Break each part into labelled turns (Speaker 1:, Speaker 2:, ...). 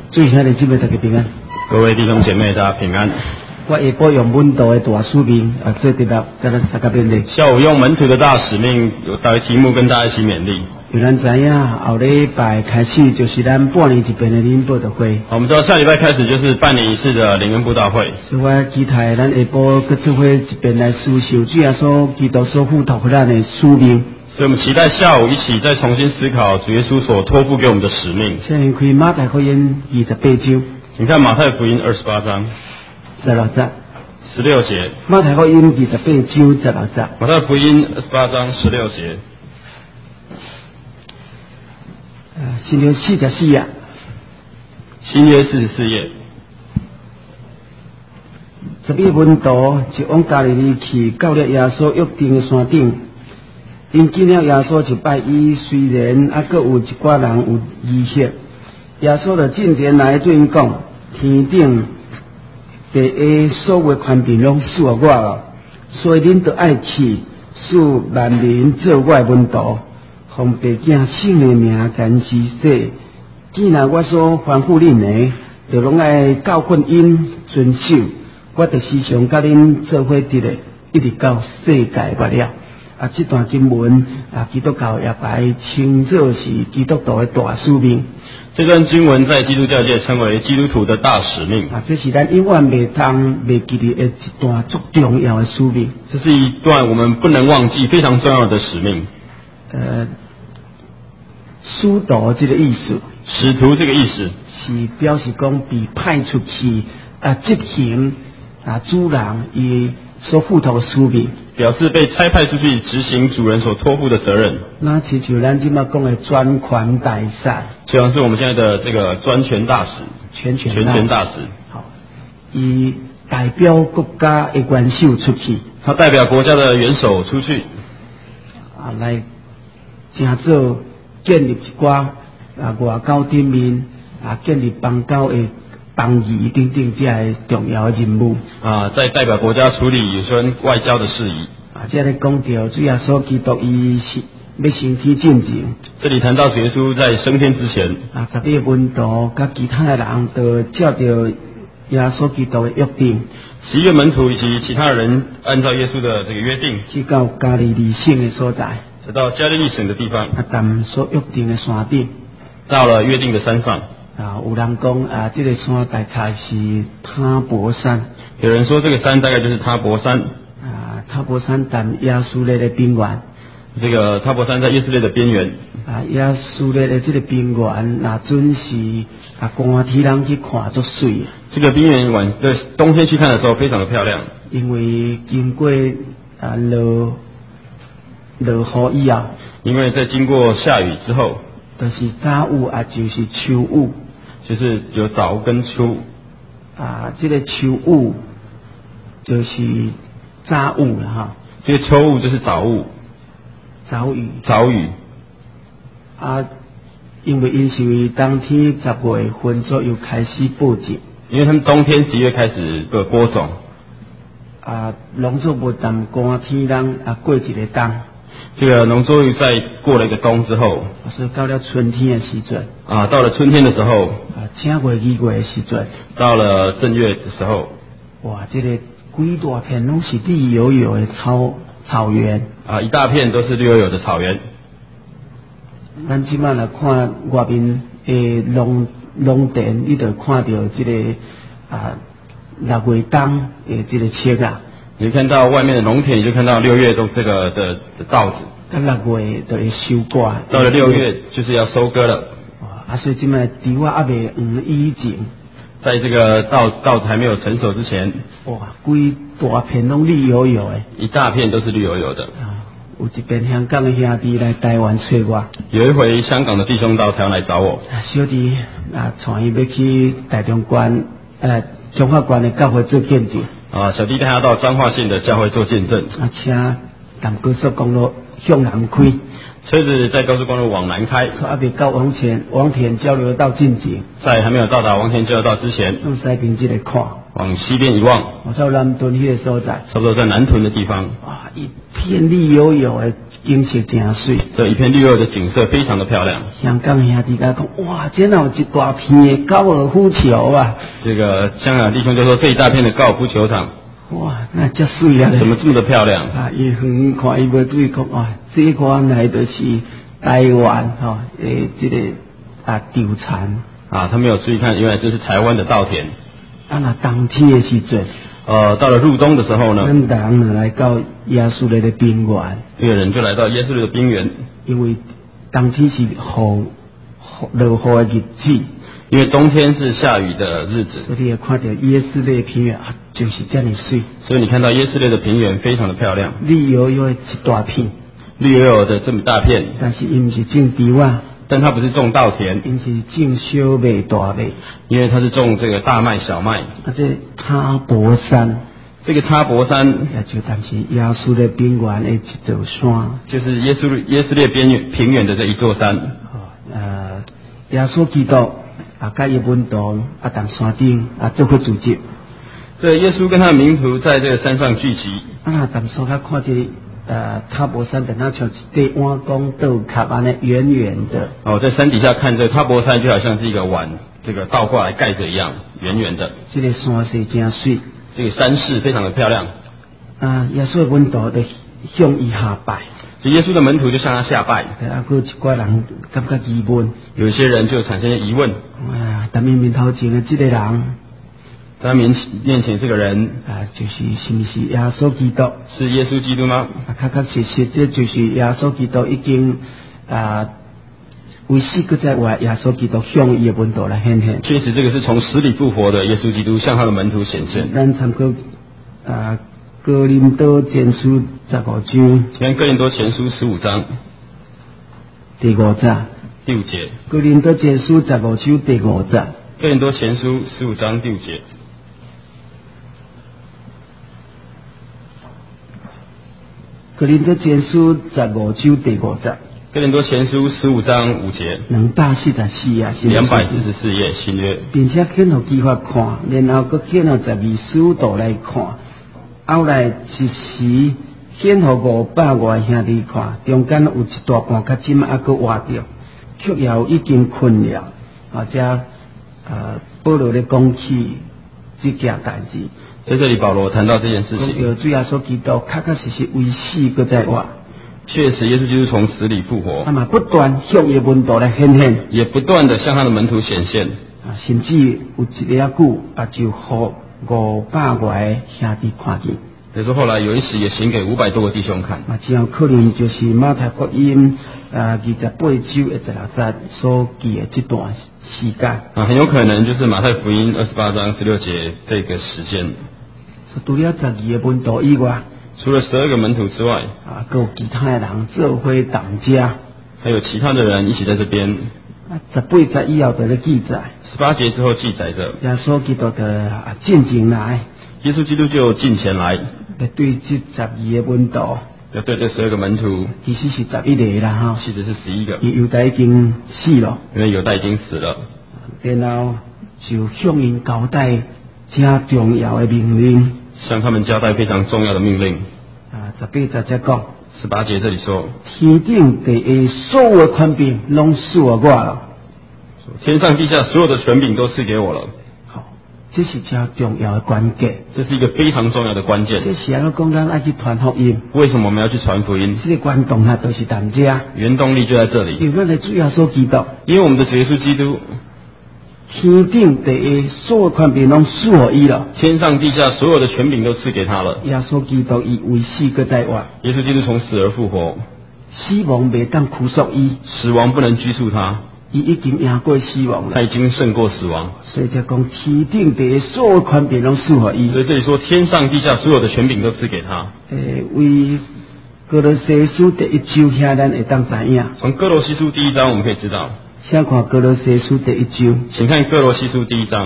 Speaker 1: 最兄弟姊妹大家平安，
Speaker 2: 各位弟兄姐妹大家平安。
Speaker 1: 我下晡用门徒的大使命做直达，跟咱大家勉励。
Speaker 2: 下午用门徒的大使命有大题目跟大家一起勉励。
Speaker 1: 有咱知影后礼拜开始就是咱半年一遍的灵恩布道会。
Speaker 2: 我们知道下礼拜开始就是半年一次的灵恩布道会，
Speaker 1: 所以我期待咱下晡各做伙一遍来思想主耶稣基督所付托给咱的使命。
Speaker 2: 所以我们期待下午一起再重新思考主耶稣所托付给我们的使命。
Speaker 1: 先开马太福音28章，
Speaker 2: 请看马太福音28章
Speaker 1: 16节。
Speaker 2: 16节。
Speaker 1: 马太福音28章16节。
Speaker 2: 马太福音28章16节。
Speaker 1: 新约44页。
Speaker 2: 新约44页。
Speaker 1: 12门徒就往加利利去，到了耶稣约定的山顶。因见了耶稣就拜伊，虽然还有一寡人有疑惑，耶稣就进前来对因讲：天顶地下所有权柄拢属我了，所以恁都爱去，使万民做我的门徒，奉父子圣的名甘施洗。既然我所吩咐恁的，就拢爱教训因遵守。我就时常甲恁做伙伫咧，一直到世界末了。这段经文基督教也把它称作是基督徒的大使命。
Speaker 2: 这段经文在基督教界称为基督徒的大使命。
Speaker 1: 这是咱永远袂通袂记的一段最重要的使命。
Speaker 2: 这是一段我们不能忘记非常重要的使命。
Speaker 1: 使徒这个意思，
Speaker 2: 使徒这个意思
Speaker 1: 是表示讲被派出去执行主人伊所付托的使命，
Speaker 2: 表示被差派出去执行主人所托付的责任。
Speaker 1: 那其实咱今麦讲的专权大使，
Speaker 2: 就像是我们现在的这个专权大使、全权大使。
Speaker 1: 好，以代表国家的元首出去，
Speaker 2: 他代表国家的元首出去，
Speaker 1: 来正做建立一寡外交顶面建立邦交的邦谊等等这些重要的任务
Speaker 2: 在代表国家处理有关外交的事宜
Speaker 1: 这里讲到主耶稣基督伊是要升天之前，
Speaker 2: 这里谈到主耶稣在升天之前
Speaker 1: 12门徒甲其他的人都照着耶稣基督的约定
Speaker 2: ，11个门徒以及其他人按照耶稣的这个约定，
Speaker 1: 去到加利利省的所在，
Speaker 2: 到加利利省的地方，
Speaker 1: 但所约定的山顶，
Speaker 2: 到了约定的山上。
Speaker 1: 有人讲这个山大概是他伯山，
Speaker 2: 有人说这个山大概就是他伯山。
Speaker 1: 他伯山在耶稣列的边缘，
Speaker 2: 这个他伯山在耶稣列的边缘。
Speaker 1: 耶稣列的这个边缘，那准是寒天人去看足水。
Speaker 2: 这个边缘冬天去看的时候非常的漂亮，
Speaker 1: 因为经过落雨以后，因
Speaker 2: 为在经过下雨之后，
Speaker 1: 就是早雾就是秋雾，
Speaker 2: 就是有早雾跟秋雾。
Speaker 1: 这个秋雾就是早雾了哈。
Speaker 2: 这个秋雾就是早雾。
Speaker 1: 早雨。因为因是当天10月份左右开始播种，
Speaker 2: 因为他们冬天11月开始播种。
Speaker 1: 农作物淡寒天人过一个冬。
Speaker 2: 这个农作物在过了一个冬之后，
Speaker 1: 所以到了春天的时阵，
Speaker 2: 到了春天的时候，
Speaker 1: 正月2月的时阵，
Speaker 2: 到了正月的时候，
Speaker 1: 哇，这个规大片拢是绿油油的草原
Speaker 2: 一大片都是绿油油的草原。
Speaker 1: 咱即摆来看外面的农田，你就看到这个6月冬的这个切
Speaker 2: 你看到外面的农田，你就看到6月都这个的稻子。
Speaker 1: 6月就会收割，
Speaker 2: 到了6月就是要收割了。
Speaker 1: 所以即摆稻还未黄以前，
Speaker 2: 在这个稻子还没有成熟之前，
Speaker 1: 规大片拢绿油油的，
Speaker 2: 一大片都是绿油油的。
Speaker 1: 有一遍香港的兄弟来台湾找我，
Speaker 2: 有一回香港的弟兄到台湾来找我，
Speaker 1: 小弟带伊要去台中关彰化县的教会做见证。
Speaker 2: 小弟带他到彰化县的教会做见证。
Speaker 1: 车南高速公路向南开，
Speaker 2: 车子在高速公路往南开，
Speaker 1: 还未到王田交流道进前，
Speaker 2: 在还没有到达王田交流道之前，
Speaker 1: 用西边这个看，
Speaker 2: 往西边一望，
Speaker 1: 我到南屯迄个所在，
Speaker 2: 差不多在南屯的地方，
Speaker 1: 哇，一片绿油油的景色真水。
Speaker 2: 这一片绿油油的景色非常的漂亮。
Speaker 1: 香港兄弟甲讲，哇，真有一大片的高尔夫球啊！
Speaker 2: 这个香港弟兄就说这一大片的高尔夫球场，
Speaker 1: 哇，那真水啊！
Speaker 2: 怎么这么的漂亮？
Speaker 1: 啊，伊远看伊无注意讲，哇，这看来就是台湾吼，这个稻田。
Speaker 2: 啊，他没有注意看，原来这是台湾的稻田。
Speaker 1: 啊，那冬天的时阵，
Speaker 2: 到了入冬的时候呢，
Speaker 1: 咱人来到耶稣的冰原，
Speaker 2: 这个人就来到耶稣的冰原，
Speaker 1: 因为冬天是落雨的日子，
Speaker 2: 因为冬天是下雨的日子，
Speaker 1: 所以你看到耶稣的平原啊，就是这样水。
Speaker 2: 所以你看到耶斯列的平原非常的漂亮，
Speaker 1: 绿油油的一大片，
Speaker 2: 绿油油的这么大片，
Speaker 1: 但是伊毋是种稻啊，
Speaker 2: 但它不是种稻田，
Speaker 1: 伊是种小麦、大麦。
Speaker 2: 因为它是种这个大麦、小麦。
Speaker 1: 啊，这塔博山，
Speaker 2: 这个塔博山
Speaker 1: 也就但是耶稣的平原的一座山，
Speaker 2: 就是耶斯列平原的这一座山。
Speaker 1: 耶稣基督啊，甲伊门徒啊，当山顶啊，做伙组织。
Speaker 2: 这耶稣跟他的门徒在这个山上聚集。
Speaker 1: 啊，当时他看这塔博山等它像一块碗公豆壳安尼圆圆的。
Speaker 2: 哦，在山底下看这个塔博山就好像是一个碗，这个倒过来盖着一样，圆圆的。
Speaker 1: 这个山势真水，
Speaker 2: 这个山势非常的漂亮。
Speaker 1: 啊，耶稣的门徒就向伊下拜。
Speaker 2: 就耶稣的门徒就向他下拜。
Speaker 1: 啊，还有一寡人感觉疑问，
Speaker 2: 有一些人就产生疑问。
Speaker 1: 但面头前的这个人，
Speaker 2: 在他面前这个人
Speaker 1: 就是是不是耶稣基督？
Speaker 2: 是耶稣基督吗？
Speaker 1: 确实，这就是耶稣基督已经为死搁在活，耶稣基督向伊的门徒来显现。
Speaker 2: 确实，这个是从死里复活的耶稣基督向他的门徒显现。
Speaker 1: 咱参考哥林多前书15章，
Speaker 2: 看哥林多前书15章
Speaker 1: 第5节。
Speaker 2: 第5节。
Speaker 1: 哥林多前书15章第5节。
Speaker 2: 哥林多前书15章第5节。
Speaker 1: 哥林多前书15章第5节。
Speaker 2: 哥林多前书15章5节。
Speaker 1: 244页
Speaker 2: 244页新约，
Speaker 1: 并且肯互基法看，然后搁肯互12使徒来看，后来一时肯互500兄弟看，中间有一大半较深还搁活着，却也已经困了。这保罗咧讲起这件代志。
Speaker 2: 在这里保罗谈到这件事情，
Speaker 1: 主耶稣基督确实为死搁在活。
Speaker 2: 确实，耶稣基督从死里复活，
Speaker 1: 不断向伊门徒来显现，
Speaker 2: 也不断的向他的门徒显现。
Speaker 1: 甚至有一个久就互500兄弟看见。
Speaker 2: 可是后来有一时也行给500多个弟兄看。
Speaker 1: 只有可能就是马太福音28章16节所记的这段时间。
Speaker 2: 很有可能就是马太福音28章16节这个时间。
Speaker 1: 除了12个门徒以外，
Speaker 2: 除了12个门徒之外，
Speaker 1: 还有其他的人做伙当家，
Speaker 2: 还有其他的人一起在这边。
Speaker 1: 18节以后就咧记载
Speaker 2: ，18节之后记载着，
Speaker 1: 耶稣基督的进前来，
Speaker 2: 耶稣基督就近前来，
Speaker 1: 来对这12个门徒，
Speaker 2: 要对这12个门徒，
Speaker 1: 其实是11个啦哈，
Speaker 2: 其实是11个，
Speaker 1: 犹大已经死了，
Speaker 2: 因为犹大已经死了，
Speaker 1: 然后就向因交代真重要的命令，
Speaker 2: 向他们交代非常重要的命令。
Speaker 1: 18节讲
Speaker 2: ，18节这里说，
Speaker 1: 天顶地下所有的权柄拢赐我了，
Speaker 2: 天上地下所有的权柄都赐给我了。
Speaker 1: 好，这是真重要的关键，
Speaker 2: 这是一个非常重要的关键。
Speaker 1: 这是安怎讲？咱爱去传福音，
Speaker 2: 为什么我们要去传福音？
Speaker 1: 这个关动啊，都是咱家
Speaker 2: 原动力就在这里，
Speaker 1: 因为咱的主耶稣基督，
Speaker 2: 因为我们的主耶稣基督。
Speaker 1: 天顶地下所有权柄拢赐我伊了，
Speaker 2: 天上地下所有的权柄都赐给他了。
Speaker 1: 耶稣基督伊为死搁在活，
Speaker 2: 耶稣基督从死而复活，
Speaker 1: 死亡未当拘束伊，
Speaker 2: 死亡不能拘束他，
Speaker 1: 伊已经赢过死亡了，
Speaker 2: 他已经胜过死亡。
Speaker 1: 所以才讲天顶地下所有权柄拢赐我伊。
Speaker 2: 所以这里说天上地下所有的权柄都赐给他。
Speaker 1: 为哥罗西书第1章遐咱会当知影。
Speaker 2: 从哥罗西书第1章我们可以知道。
Speaker 1: 先看哥罗西书第1章，
Speaker 2: 请看哥罗西书第1章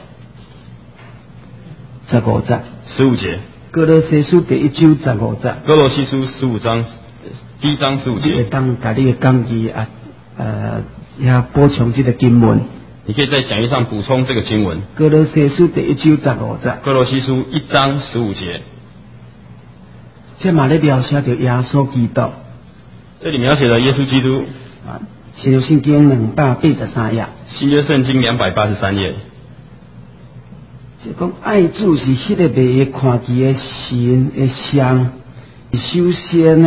Speaker 1: 15节。
Speaker 2: 15节。
Speaker 1: 哥罗西书第1章15节。
Speaker 2: 哥罗西书15章第1章15节。
Speaker 1: 你会当把你的讲义也补充这个经文。
Speaker 2: 你可以在讲义上补充这个经文。
Speaker 1: 哥罗西书第1章15节。
Speaker 2: 哥罗西书1章15节。
Speaker 1: 这嘛咧描写着耶稣基督。
Speaker 2: 这里描写了耶稣基督。
Speaker 1: 新约圣经283页。
Speaker 2: 新约圣经283页。
Speaker 1: 就讲爱主是迄个未会看见的神的像，首先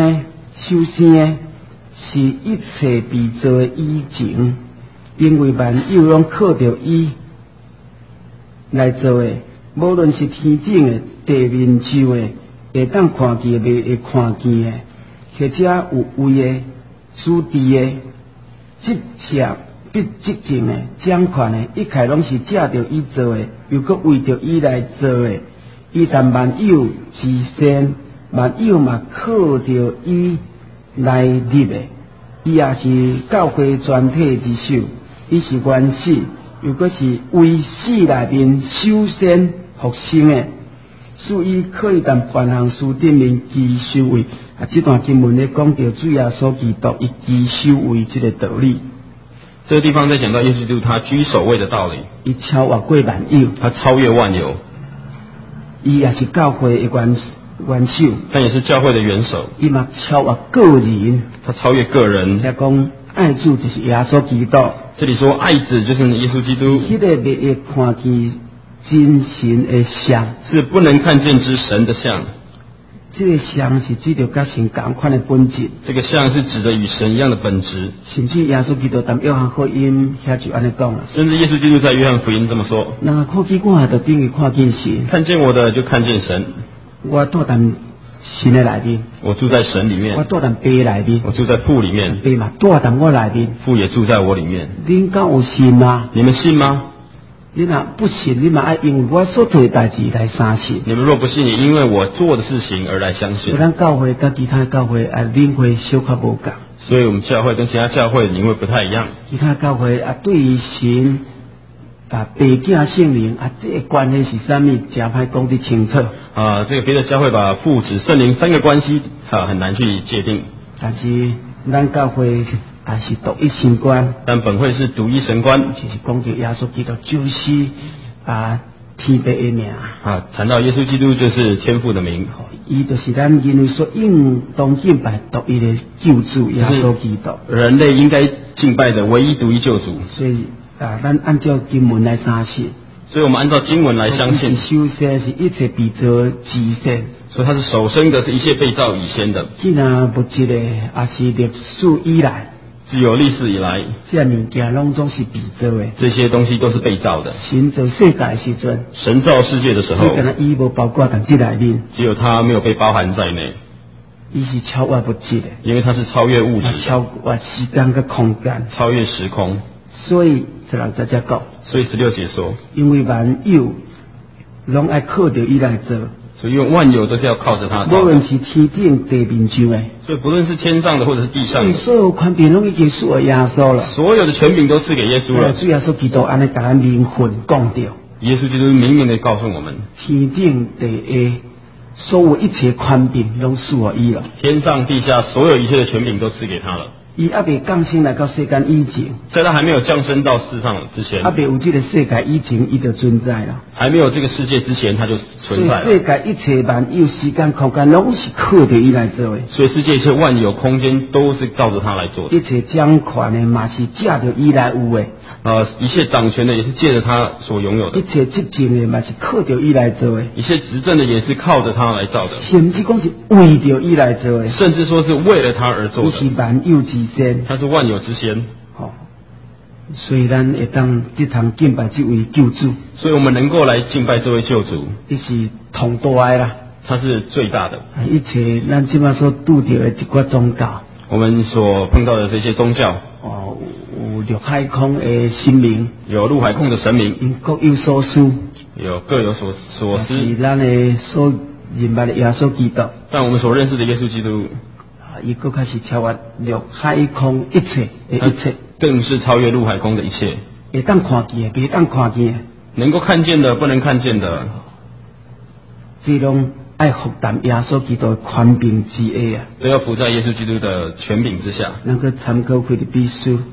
Speaker 1: 是一切被造的以前，因为万有拢靠着伊来做的，无论是天顶的、地面上的，会当看见未会看见的，或者有位的、属地的、即项必即情的、掌权的，一切拢是借着伊做的，又搁为着伊来做的。伊但万有之先，万有嘛靠着伊来立的。伊也是教会全体之首，伊是原始，又搁是为死内面首先复生的，所以可以当万行事顶面居首位。这段经文咧讲到主耶稣基督伊居首位这个道理。
Speaker 2: 这个地方在讲到耶稣基督他居首位的道理。
Speaker 1: 伊超越过万有，
Speaker 2: 他超越万有。
Speaker 1: 伊也是教会的元首，
Speaker 2: 但也是教会的元首。
Speaker 1: 伊嘛超越个人，
Speaker 2: 他超越个人。
Speaker 1: 来讲爱主就是耶稣基督。
Speaker 2: 这里说爱子就是耶稣基督。
Speaker 1: 迄个未会看见真神的像，
Speaker 2: 是不能看见之神的像。
Speaker 1: 这个像是指着甲神同款的本质。
Speaker 2: 这个像是指的与神一样的本质。
Speaker 1: 甚至耶稣基督在约翰福音遐就安尼讲了。
Speaker 2: 甚至耶稣基督在约翰福音这么说：
Speaker 1: 那看见我就等于看见神。
Speaker 2: 看见我的就看见神。
Speaker 1: 我住在神的内面。
Speaker 2: 我住在神里面。
Speaker 1: 我住在父内面。
Speaker 2: 我住在父里面。
Speaker 1: 父嘛住在我内面。
Speaker 2: 父也住在我里面。
Speaker 1: 恁敢有信吗？
Speaker 2: 你们信吗？
Speaker 1: 你若不信，你嘛爱因为我所做的代志来相信。
Speaker 2: 你们若不信，也因为我做的事情而来相信。
Speaker 1: 咱教会跟其他教会领会小可无共。
Speaker 2: 所以我们教会跟其他教会领会不太一样。
Speaker 1: 其他教会对于神父子圣灵这个关系是啥物？真歹讲得清楚。
Speaker 2: 这个别的教会把父子圣灵三个关系很难去界定。
Speaker 1: 但是咱教会是独一神观，
Speaker 2: 但本会是独一神观，
Speaker 1: 就是讲到耶稣基督就是天父的名。
Speaker 2: 谈到耶稣基督就是天父的名，
Speaker 1: 伊就是咱人类所应当敬拜独一的救主耶稣基督，
Speaker 2: 人类应该敬拜的唯一独一救主。
Speaker 1: 所以咱按照经文来相信。
Speaker 2: 所以我们按照经文来相信。
Speaker 1: 首先是一切被造之先，
Speaker 2: 所以他是首生的，是一切被造以先的。
Speaker 1: 既然物质的，也是历史以来。
Speaker 2: 只有历史以来，
Speaker 1: 这物件拢总是被造的。
Speaker 2: 这些东西都是被造的。
Speaker 1: 神造世界的时阵，
Speaker 2: 神造世界的时候，
Speaker 1: 只敢伊无包括在这内面，
Speaker 2: 只有他没有被包含在内。
Speaker 1: 伊是超越物质的，
Speaker 2: 因为他是超越物质的，
Speaker 1: 超越时间跟空间，
Speaker 2: 超越时空。
Speaker 1: 所以16节才讲。
Speaker 2: 所以16节说，
Speaker 1: 因为万有拢爱靠着伊来做。
Speaker 2: 所以万有都是要靠着他。
Speaker 1: 无论是天顶地面上的，
Speaker 2: 所以不论是天上的或者是地上的，
Speaker 1: 所有权柄拢已经赐给耶稣了。
Speaker 2: 所有的权柄都赐给耶稣了。
Speaker 1: 主耶稣基督安尼甲咱灵魂讲着。
Speaker 2: 耶稣基督明明的告诉我们，
Speaker 1: 天顶地下所有一切权柄拢赐给伊了。
Speaker 2: 天上地下所有一切的权柄都赐给他了。
Speaker 1: 伊还未降生来到世间以前，
Speaker 2: 在他还没有降生到世上之前，
Speaker 1: 还未有这个世界以前，伊就存在了。
Speaker 2: 还没有这个世界之前，他就存在了。
Speaker 1: 所以世界一切万有时间空间，拢是靠着伊来做的。
Speaker 2: 所以世界一切万有空间都是照着他来做的。
Speaker 1: 一切掌权的嘛是借着伊来有的。
Speaker 2: 一切掌权的也是借着他所拥有的。
Speaker 1: 一切执政的嘛是靠着伊来做的。
Speaker 2: 一切执政的也是靠着他来造的。
Speaker 1: 甚至讲是为着伊来做的。
Speaker 2: 甚至说是为了他而做的。
Speaker 1: 伊是万有之先。
Speaker 2: 他是万有之先。
Speaker 1: 所以咱会当这堂敬拜这位救主。
Speaker 2: 所以我们能够来敬拜这位救主。
Speaker 1: 伊是同大的啦。
Speaker 2: 他是最大的。
Speaker 1: 一切咱即马所拄到的一寡宗教。
Speaker 2: 我们所碰到的这些宗教。
Speaker 1: 有陆海空的神明，
Speaker 2: 有陆海空的神明，
Speaker 1: 因各有所思，
Speaker 2: 有各有所思。
Speaker 1: 是咱的所认识的耶稣基督，
Speaker 2: 但我们所认识的耶稣基督，
Speaker 1: 伊更开始超越陆海空一切的一切，
Speaker 2: 更是超越陆海空的一切。
Speaker 1: 会当看见的，别当看见的，
Speaker 2: 能够看见的，不能看见的，
Speaker 1: 这拢爱服担耶稣基督的权柄之下啊，
Speaker 2: 都要服在耶稣基督的权柄之下。
Speaker 1: 能够参考腓立比书。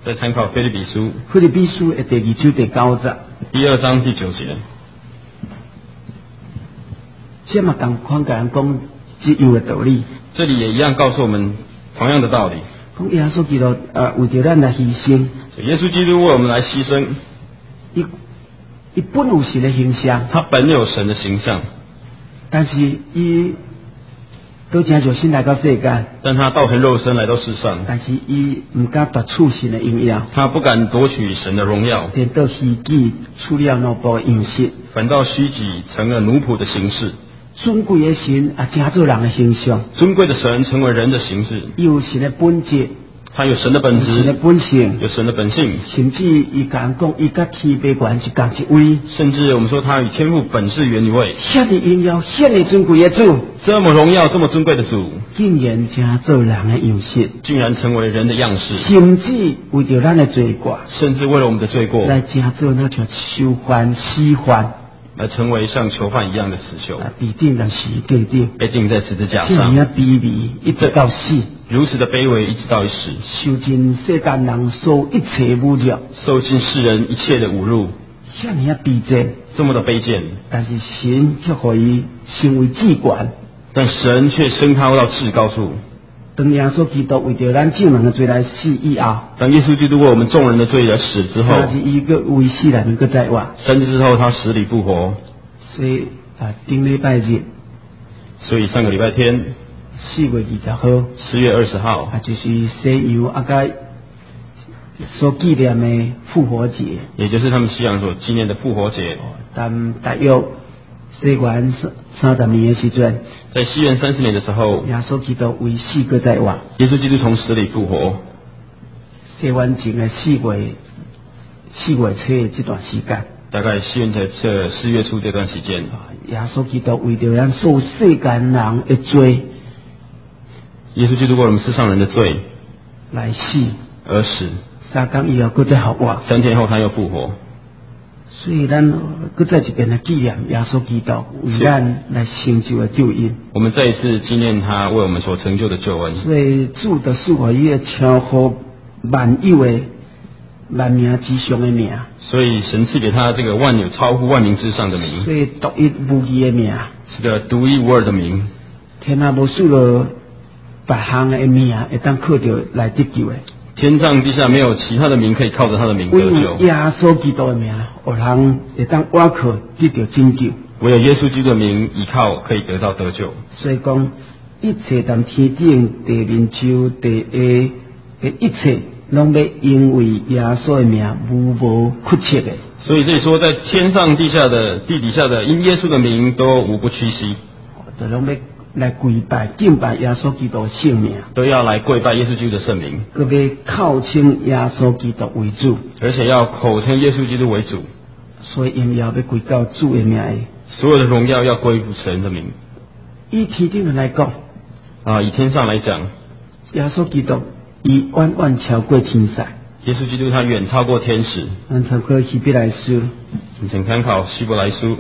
Speaker 2: 再参考腓立比书
Speaker 1: 腓立比书的第2章第9节，
Speaker 2: 第2章第9节。
Speaker 1: 这嘛同款甲人讲一样的道理。
Speaker 2: 这里也一样告诉我们同样的道理。
Speaker 1: 讲耶稣基督为着咱来牺牲，
Speaker 2: 耶稣基督为我们来牺牲，
Speaker 1: 伊本有神的形象，
Speaker 2: 他本有神的形象，
Speaker 1: 但是伊都真就先来到世间，
Speaker 2: 但他道成肉身来到世上，
Speaker 1: 但是伊唔敢夺取神的荣耀，
Speaker 2: 他不敢夺取神的荣耀，
Speaker 1: 颠倒虚己，处了奴仆的样式，
Speaker 2: 反倒虚己，成了奴仆的形式。
Speaker 1: 尊贵的神真做人的形象，
Speaker 2: 尊贵的神成为人的形式，
Speaker 1: 有神的本质，
Speaker 2: 他有神的本质，
Speaker 1: 神的本性，
Speaker 2: 有神的本性，
Speaker 1: 甚至伊甲人讲，伊甲天父原是同一位，
Speaker 2: 甚至我们说他与天父本是原一位。
Speaker 1: 遐尼荣耀，遐尼尊贵的主，
Speaker 2: 这么荣耀，这么尊贵的主，
Speaker 1: 竟然真做人的样式，
Speaker 2: 竟然成为人的样式，
Speaker 1: 甚至为着咱的罪过，
Speaker 2: 甚至为了我们的罪过，
Speaker 1: 来真做那像囚犯、死犯。
Speaker 2: 来成为像囚犯一样的死囚，
Speaker 1: 必定的是定定，
Speaker 2: 被钉在十字架
Speaker 1: 这
Speaker 2: 上，
Speaker 1: 样卑微，一直到死，
Speaker 2: 如此的卑微，一直到死，
Speaker 1: 受尽世间人所一切侮辱，
Speaker 2: 受尽世人一切的侮辱，
Speaker 1: 这样卑贱，
Speaker 2: 这么的卑贱，
Speaker 1: 但是神却可以成为至高，
Speaker 2: 但神却升高到至高处。
Speaker 1: 当耶稣基督为着咱众人的罪来死以后，
Speaker 2: 当耶稣基督为我们众人的罪而死之后，
Speaker 1: 但是伊个为死来能够在活，
Speaker 2: 3日之后他死里复活。
Speaker 1: 所以顶礼拜日，
Speaker 2: 所以上个礼拜天
Speaker 1: 4月20号
Speaker 2: ，4月20号，
Speaker 1: 就是西洋甲所纪念的复活节，
Speaker 2: 也就是他们西洋所纪念的复活节。
Speaker 1: 但大约西元30年的时阵，
Speaker 2: 在西元30年的时候，
Speaker 1: 耶稣基督为死个在活。
Speaker 2: 耶稣基督从死里复活。
Speaker 1: 西元前的4月初的这段时间，
Speaker 2: 大概西元节这4月初这段时间，
Speaker 1: 耶稣基督为着咱所有世间人的罪，
Speaker 2: 耶稣基督为我们世上人的罪
Speaker 1: 来死
Speaker 2: 而死。
Speaker 1: 3天以后，搁再复活。
Speaker 2: 3天后他又复活。
Speaker 1: 所以咱搁再一遍来纪念耶稣基督为咱来成就的救恩。
Speaker 2: 我们再一次纪念他为我们所成就的救恩。
Speaker 1: 所以主的赐予伊个超乎万有的万名之上的名。
Speaker 2: 所以神赐给他这个万有超乎万民之上的名。
Speaker 1: 所以独一无二的名。
Speaker 2: 是个独一无二的名。
Speaker 1: 天下无数了别项的名会当靠着来得救的。
Speaker 2: 天上地下没有其他的名可以靠着他的名得救。
Speaker 1: 耶稣基督的名，有人会当倚靠得到拯救。
Speaker 2: 唯有耶稣基督的名依靠可以得到得救。
Speaker 1: 所以讲，一切从天顶、地面上、地下的一切，拢要因为耶稣的名无屈切的。
Speaker 2: 所以这里说，在天上地下的地底下的，因耶稣的名都无不屈膝，
Speaker 1: 都拢要来跪拜敬拜耶稣基督圣名，
Speaker 2: 都要来跪拜耶稣基督的圣名，
Speaker 1: 各要靠称耶稣基督为主，
Speaker 2: 而且要口称耶稣基督为主。
Speaker 1: 所以因要归到主的名的。
Speaker 2: 所有的荣耀要归附神的名。
Speaker 1: 以天顶人来讲，
Speaker 2: 以天上来讲，
Speaker 1: 耶稣基督伊远远超过天使。
Speaker 2: 耶稣基督他远超过天使。
Speaker 1: 参考希伯来书，
Speaker 2: 请参考希伯来书。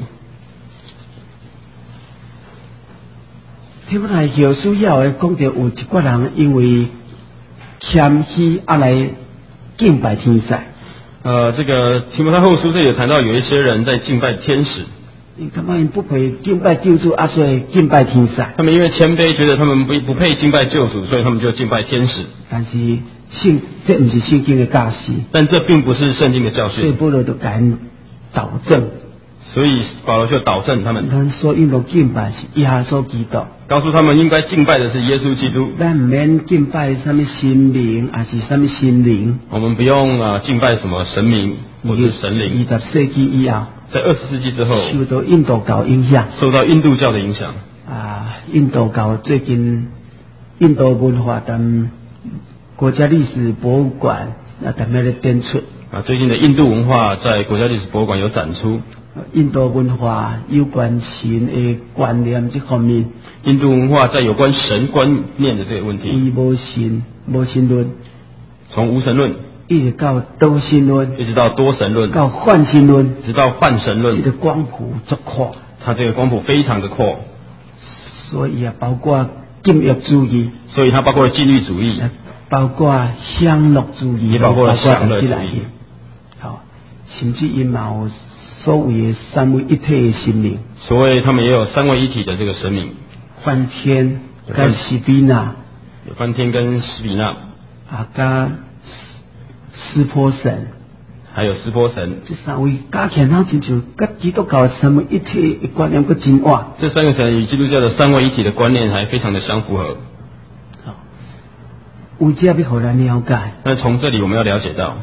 Speaker 1: 希伯来书要的讲到有一寡人因为谦虚来敬拜天使。
Speaker 2: 这个提摩太后书这里有谈到有一些人在敬拜天使。
Speaker 1: 他们不配敬拜救主，所以敬拜天使。
Speaker 2: 他们因为谦卑，觉得他们不配敬拜救主，所以他们就敬拜天使。
Speaker 1: 但是这不是圣经的教示，
Speaker 2: 但这并不是圣经的教训。
Speaker 1: 所以保罗就敢导正。
Speaker 2: 所以保罗就导正他们。
Speaker 1: 咱所应当敬拜是耶稣基督，
Speaker 2: 告诉他们应该敬拜的是耶稣基督。
Speaker 1: 咱唔免敬拜什么神明，还是什么神灵。
Speaker 2: 我们不用敬拜什么神明或者是神灵。
Speaker 1: 20世纪以后，
Speaker 2: 在20世纪之后，
Speaker 1: 受到印度教影响，
Speaker 2: 受到印度教的影响。
Speaker 1: 印度教最近印度文化但国家历史博物馆在那里展出。
Speaker 2: 最近的印度文化在国家历史博物馆有展出。
Speaker 1: 印度文化有关神的观念这方面，
Speaker 2: 印度文化在有关神观念的这个问题，
Speaker 1: 伊无神论，
Speaker 2: 从无神论
Speaker 1: 一直到多神论，
Speaker 2: 一直到多神论，
Speaker 1: 到泛神论，
Speaker 2: 直到泛神论，
Speaker 1: 这个光谱足阔，
Speaker 2: 它这个光谱非常的阔，
Speaker 1: 所以包括禁欲主义，
Speaker 2: 所以它包括了禁欲主义，
Speaker 1: 包括享乐主义，
Speaker 2: 也包括享乐主义。
Speaker 1: 好，甚至因嘛有所谓的三位一体的神明。
Speaker 2: 所谓他们也有三位一体的这个神明，
Speaker 1: 梵天跟西比那，
Speaker 2: 有梵天跟西比那，
Speaker 1: 跟湿婆神，
Speaker 2: 还有湿婆神。
Speaker 1: 这三位加起来，好亲像跟基督教三位一体的观念，佫真活。
Speaker 2: 这三个神与基督教的三位一体的观念还非常的相符合。
Speaker 1: 好，为这要互咱了解。
Speaker 2: 那从这里我们要了解到，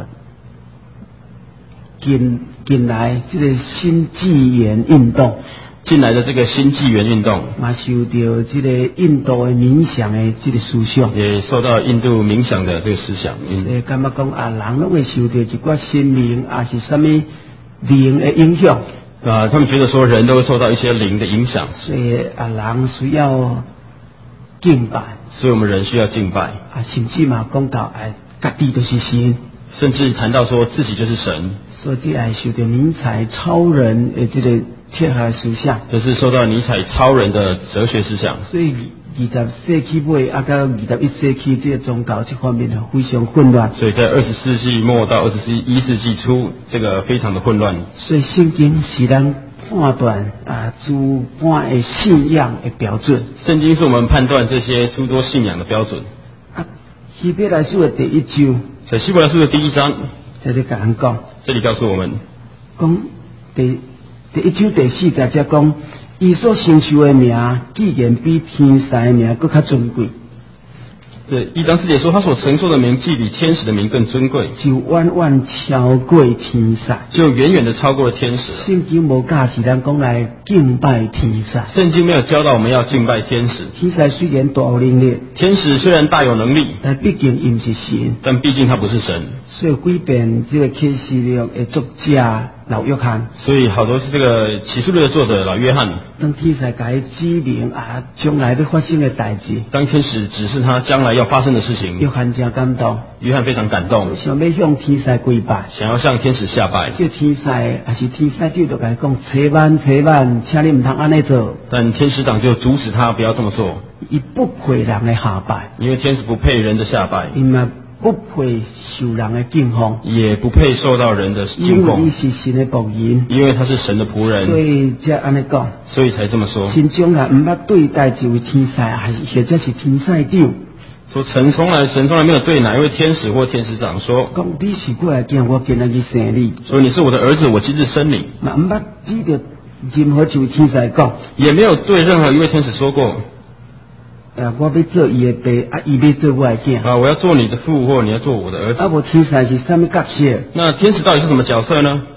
Speaker 1: 近来这个新纪元运动，
Speaker 2: 近来的这个新纪元运动，
Speaker 1: 嘛受到这个印度的冥想的这个思想，
Speaker 2: 也受到印度冥想的这个思想。
Speaker 1: 所以感觉讲人拢会受到一寡心灵是什么灵的影响。
Speaker 2: 他们觉得说人都会受到一些灵的影响，
Speaker 1: 所以人需要敬拜，
Speaker 2: 所以我们人需要敬拜。
Speaker 1: 甚至嘛讲到家己就是神，
Speaker 2: 甚至谈到说自己就是神。
Speaker 1: 所以这受到尼采超人的这个哲学思想，
Speaker 2: 这是受到尼采超人的哲学思想。
Speaker 1: 所以20世纪尾到21世纪这个宗教这方面非常混乱。
Speaker 2: 所以在20世纪末到21世纪初，这个非常的混乱。
Speaker 1: 所以圣经是咱判断主观的信仰的标准。
Speaker 2: 圣经是我们判断这些诸多信仰的标准。
Speaker 1: 希伯来书的第1章，
Speaker 2: 在希伯来书的第1章，
Speaker 1: 在这甲咱讲，
Speaker 2: 这里告诉我们，
Speaker 1: 讲第1章第4节讲，伊所承受的名，既然比天使的名更加尊贵。
Speaker 2: 对，1章4节说，他所承受的名，既比天使的名更尊贵，
Speaker 1: 就远远超过天使，
Speaker 2: 就远远的超过了天使了。
Speaker 1: 圣经无教示咱讲来敬拜天使，
Speaker 2: 圣经没有教导我们要敬拜天使。
Speaker 1: 天使虽然大有能力，
Speaker 2: 天使虽然大有能力，
Speaker 1: 但毕竟伊不是神，
Speaker 2: 但毕竟他不是神。
Speaker 1: 所以改变这个启示录的作者老约翰，
Speaker 2: 所以好多是这个启示录的作者老约翰，
Speaker 1: 当天使甲伊指明将来要发生的代志，
Speaker 2: 当天使指示他将来要发生的事情，
Speaker 1: 约翰真感动，
Speaker 2: 约翰非常感动，
Speaker 1: 想要向天使跪拜，
Speaker 2: 想要向天使下拜。
Speaker 1: 这天使还是天使长就甲伊讲：千万，请你唔通安尼做。
Speaker 2: 但天使长就阻止他不要这么做，
Speaker 1: 伊不配人的下拜，
Speaker 2: 因为天使不配人的下拜，
Speaker 1: 伊嘛不配受人的敬奉，
Speaker 2: 也不配受到人的敬
Speaker 1: 因为
Speaker 2: 奉，
Speaker 1: 伊是神的仆人，
Speaker 2: 因为他是神的仆人，
Speaker 1: 所以才安尼讲，
Speaker 2: 所以才这么说。
Speaker 1: 神从来唔捌对待一位天使，还是或者是天使长，
Speaker 2: 说神从来没有对哪一位天使或天使长说，
Speaker 1: 讲你是我的囝，我今日去生你，
Speaker 2: 说你是我的儿子，我今日生你，
Speaker 1: 嘛唔捌指着任何一位天使讲，
Speaker 2: 也没有对任何一位天使说过，
Speaker 1: 我要做伊的爸，伊要做我的囝，
Speaker 2: 我要做你的父，或你要做我的儿子。
Speaker 1: 无天使是什么角色？
Speaker 2: 那天使到底是什么角色呢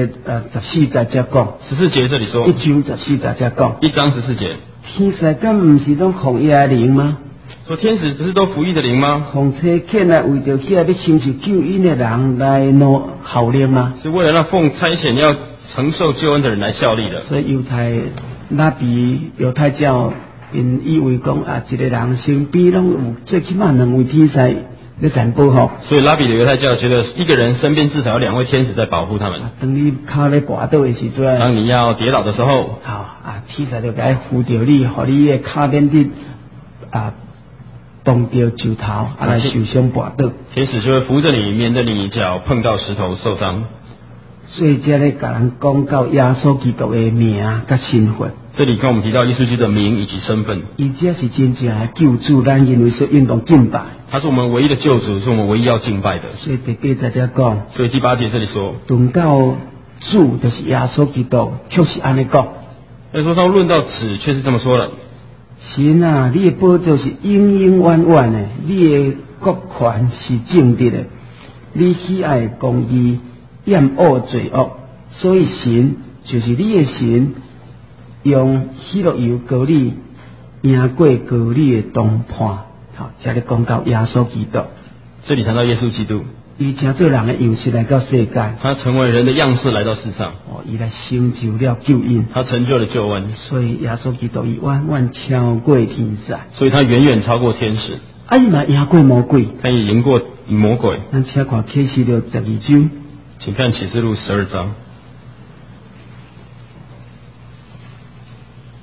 Speaker 1: ？14节才讲
Speaker 2: ，14节这里说，
Speaker 1: 一章14节才讲
Speaker 2: ，1章14节，
Speaker 1: 天使敢唔是拢奉耶的灵吗？
Speaker 2: 说天使不是都服役的灵吗？
Speaker 1: 奉差遣来为着遐要承受救恩的人来努效力吗？
Speaker 2: 是为了让奉差遣要承受救恩的人来效力的。
Speaker 1: 所以犹太教因以为讲一个人身边拢有最起码2位天使在咱保护。
Speaker 2: 所以拉比的犹太教觉得一个人身边至少有2位天使在保护他们。
Speaker 1: 当你脚咧滑倒的时阵，
Speaker 2: 当你要跌倒的时候，
Speaker 1: 天使就该扶着你，互你的脚免得碰到石头来受伤滑倒。
Speaker 2: 天使就会扶着你，免得你脚碰到石头受伤。
Speaker 1: 所以这里甲人讲到耶稣基督的名甲身份。
Speaker 2: 这里跟我们提到耶稣基督的名以及身份。
Speaker 1: 伊这是真正的救主，咱因为说运动敬拜。
Speaker 2: 他是我们唯一的救主，是我们唯一要敬拜的。
Speaker 1: 所以第8节在讲。
Speaker 2: 所以第8节这里说，
Speaker 1: 论到主就是耶稣基督，确实安尼讲。
Speaker 2: 所以说论到子，却是这么说了。
Speaker 1: 神啊，你的宝座是永永远远的，你的国权是正直的，你喜爱公义，厌恶罪恶，所以神就是你的神，用喜乐油膏你，赢过膏你的同伴。好，这里讲到耶稣基督。
Speaker 2: 这里谈到耶稣基督，
Speaker 1: 伊成做人的样式来到世界，
Speaker 2: 他成为人的样式来到世上，
Speaker 1: 伊来成就了救恩，
Speaker 2: 他成就了救恩，
Speaker 1: 所以耶稣基督伊远远超过天使，
Speaker 2: 所以他远远超过天使，
Speaker 1: 伊嘛赢过魔鬼，
Speaker 2: 他也赢过魔鬼。
Speaker 1: 咱请看启示录12章，
Speaker 2: 请看启示录12章，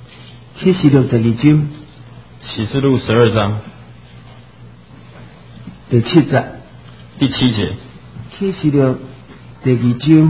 Speaker 1: 启示录12章，
Speaker 2: 启示录12章
Speaker 1: 第7节，
Speaker 2: 第7节，
Speaker 1: 启示录第2章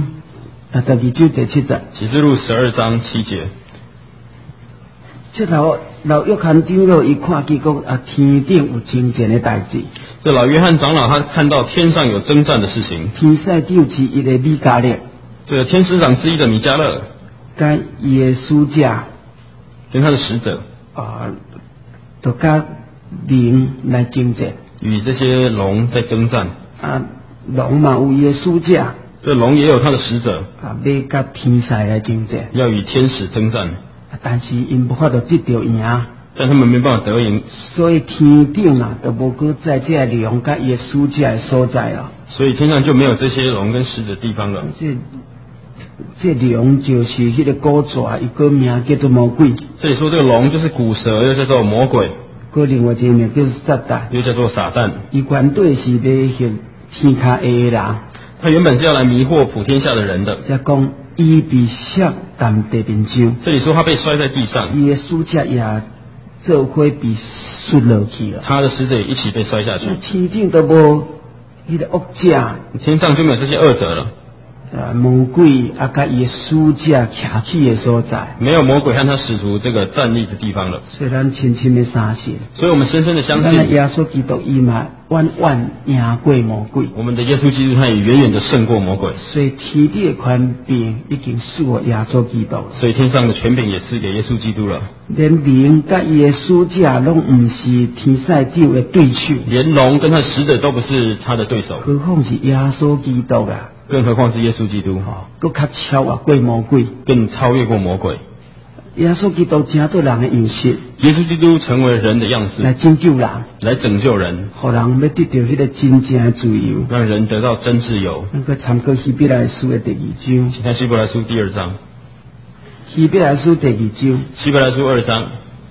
Speaker 1: ，12章第7节。
Speaker 2: 启示录12章7节。
Speaker 1: 这老约翰长老伊看见讲天顶有征战的代志。
Speaker 2: 这老约翰长老他看到天上有征战的事情。
Speaker 1: 天使长之一的米迦勒，
Speaker 2: 这个天使长之一的米迦勒，
Speaker 1: 跟伊的使者，
Speaker 2: 跟他的使者
Speaker 1: 就跟灵来征战。
Speaker 2: 与这些龙在征战。
Speaker 1: 龙嘛有伊的使者。
Speaker 2: 这龙也有他的使者。
Speaker 1: 要跟天使来征战。
Speaker 2: 要与天使征战。
Speaker 1: 但是因无法度得到赢。
Speaker 2: 但他们没办法得赢。
Speaker 1: 所以天顶就无搁在这龙跟伊的使者的所在了。
Speaker 2: 所以天上就没有这些龙跟使者的地方了。
Speaker 1: 这龙就是迄个古蛇，伊个名叫做魔鬼。
Speaker 2: 这里说这个龙就是古蛇，又叫做魔鬼。
Speaker 1: 个另外一个名叫撒旦，
Speaker 2: 又叫做撒旦。
Speaker 1: 伊原对是要向天下的人。
Speaker 2: 他原本是要来迷惑普天下的人的。
Speaker 1: 再讲伊被摔dans地面上。
Speaker 2: 这里说他被摔在地上。
Speaker 1: 伊的使者也做伙被摔落去了。
Speaker 2: 他的使者也一起被摔下去。
Speaker 1: 天顶都无迄个恶者。
Speaker 2: 天上就没有这些恶者了。
Speaker 1: 魔鬼甲伊的使者徛起的所在，
Speaker 2: 没有魔鬼和他使徒这个站立的地方了。
Speaker 1: 所以咱深深的相信，
Speaker 2: 所以我们深深的相信，
Speaker 1: 耶稣基督伊嘛远远赢过魔鬼。
Speaker 2: 我们的耶稣基督他也远远的胜过魔鬼。
Speaker 1: 所以天地的权柄已经赐给耶稣基督了。
Speaker 2: 所以天上的权柄也赐给耶稣基督了。
Speaker 1: 连灵甲伊的使者拢唔是天使长的对手，
Speaker 2: 连龙跟他的使者都不是他的对手，
Speaker 1: 何况是耶稣基督啊！
Speaker 2: 更何况是耶稣基督，
Speaker 1: 更较超越过魔鬼，
Speaker 2: 更超越过魔鬼。
Speaker 1: 耶稣基督成做人的样式，
Speaker 2: 耶稣基督成为人的样式，
Speaker 1: 来拯救人，
Speaker 2: 来拯救人，
Speaker 1: 让人要得到迄个真正的自由，
Speaker 2: 让人得到真自由。
Speaker 1: 那个参考希伯来书的第2章，
Speaker 2: 请看希伯来书第2章。
Speaker 1: 希伯来书第2章，
Speaker 2: 希伯来书2章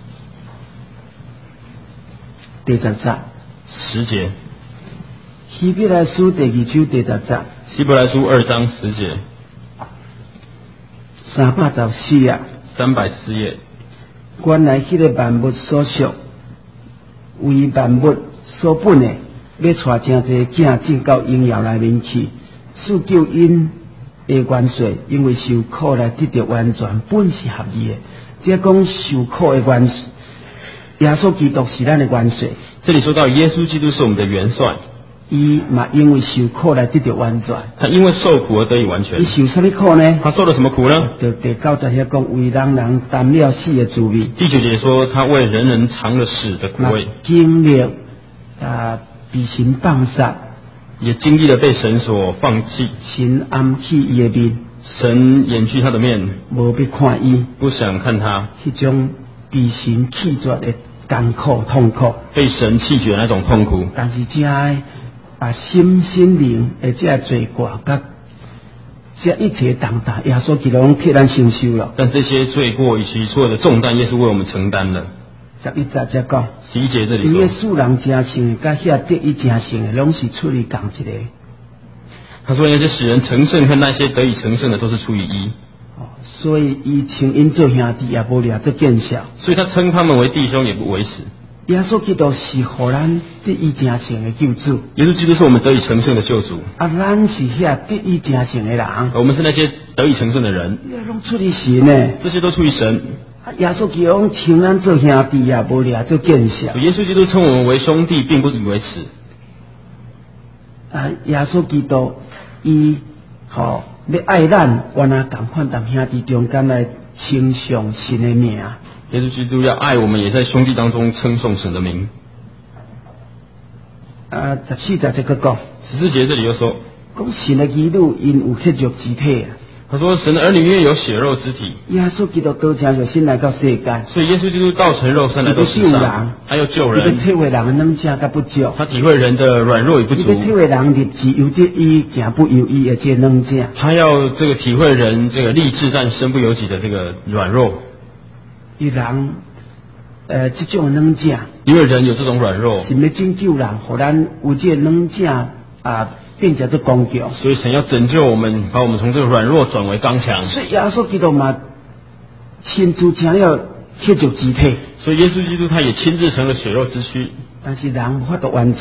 Speaker 1: 第10节
Speaker 2: 10节。
Speaker 1: 希伯来书第2章第10节。
Speaker 2: 希伯来书2章10节。
Speaker 1: 314页。
Speaker 2: 314页。
Speaker 1: 原来迄个万物所属，为万物所本的，要带真侪囝进到荣耀内面去，使救因的元帅，因为受苦来得到完全，本是合意的。这讲受苦的元帅，耶稣基督是咱的元帅。
Speaker 2: 这里说到耶稣基督是我们的元帅。
Speaker 1: 伊嘛因为受苦来得到完全，
Speaker 2: 他因为受苦而得以完全。
Speaker 1: 伊受什么苦呢？
Speaker 2: 他受了什么苦呢？
Speaker 1: 就第9节遐讲，为人担了死的滋味。
Speaker 2: 第9节说，他为人尝了死的苦味，
Speaker 1: 经历被神放杀，
Speaker 2: 也经历了被神所放弃。
Speaker 1: 神暗去伊的面，
Speaker 2: 神掩去他的面，
Speaker 1: 无要看伊，
Speaker 2: 不想看他。
Speaker 1: 迄种被神弃绝的艰苦痛苦，
Speaker 2: 被神弃绝那种痛苦。
Speaker 1: 但是这把心灵的这罪过，甲这一切重担，耶稣基督替咱承受了。
Speaker 2: 但这些罪过以及所有的重担，耶稣为我们承担了。
Speaker 1: 11节才讲
Speaker 2: 11节这里说，
Speaker 1: 因为世人真圣，甲遐得以真圣的，拢是出于同一个。
Speaker 2: 他说那些使人成圣和那些得以成圣的，都是出于一。
Speaker 1: 所以伊称因做兄弟，也无掠做见笑。
Speaker 2: 所以他称他们为弟兄，也不为耻。
Speaker 1: 耶稣基督是互咱得以真圣的救主。
Speaker 2: 耶稣基督是我们得以成圣的救主。
Speaker 1: 咱是遐得以真圣的人。
Speaker 2: 我们是那些得以成圣的人。
Speaker 1: 拢出于神呢。
Speaker 2: 这些都出于神。
Speaker 1: 耶稣基督称咱做兄弟，也无掠做见笑。
Speaker 2: 所以耶稣基督称我们为兄弟，并不以为耻。
Speaker 1: 耶稣基督伊要爱咱，原来同款同兄弟中间来称颂神的名。
Speaker 2: 耶稣基督要爱我们，也在兄弟当中称颂神的名。
Speaker 1: 14节这个讲
Speaker 2: 14节这里又说，
Speaker 1: 讲神的儿女因有血肉之体。
Speaker 2: 他说神的儿女因为有血肉之体。
Speaker 1: 耶稣基督道成肉身来到世界，
Speaker 2: 所以耶稣基督道成肉身来到世上，他要救人，
Speaker 1: 他体会人的软弱甲不足，
Speaker 2: 他体会人的软弱与不足，
Speaker 1: 他体会人立志由得伊，行不由伊的这软弱，
Speaker 2: 他要这个体会人这个立志但身不由己的这个软弱。
Speaker 1: 伊人这种软弱，
Speaker 2: 因为人有这种软弱，
Speaker 1: 是要拯救人，互咱有这软弱变成做刚强，
Speaker 2: 所以神要拯救我们，把我们从这个软弱转为刚强。
Speaker 1: 所以耶稣基督嘛亲自成了血肉之体，
Speaker 2: 所以耶稣基督他也亲自成了血肉之躯。
Speaker 1: 但是人无法度完全，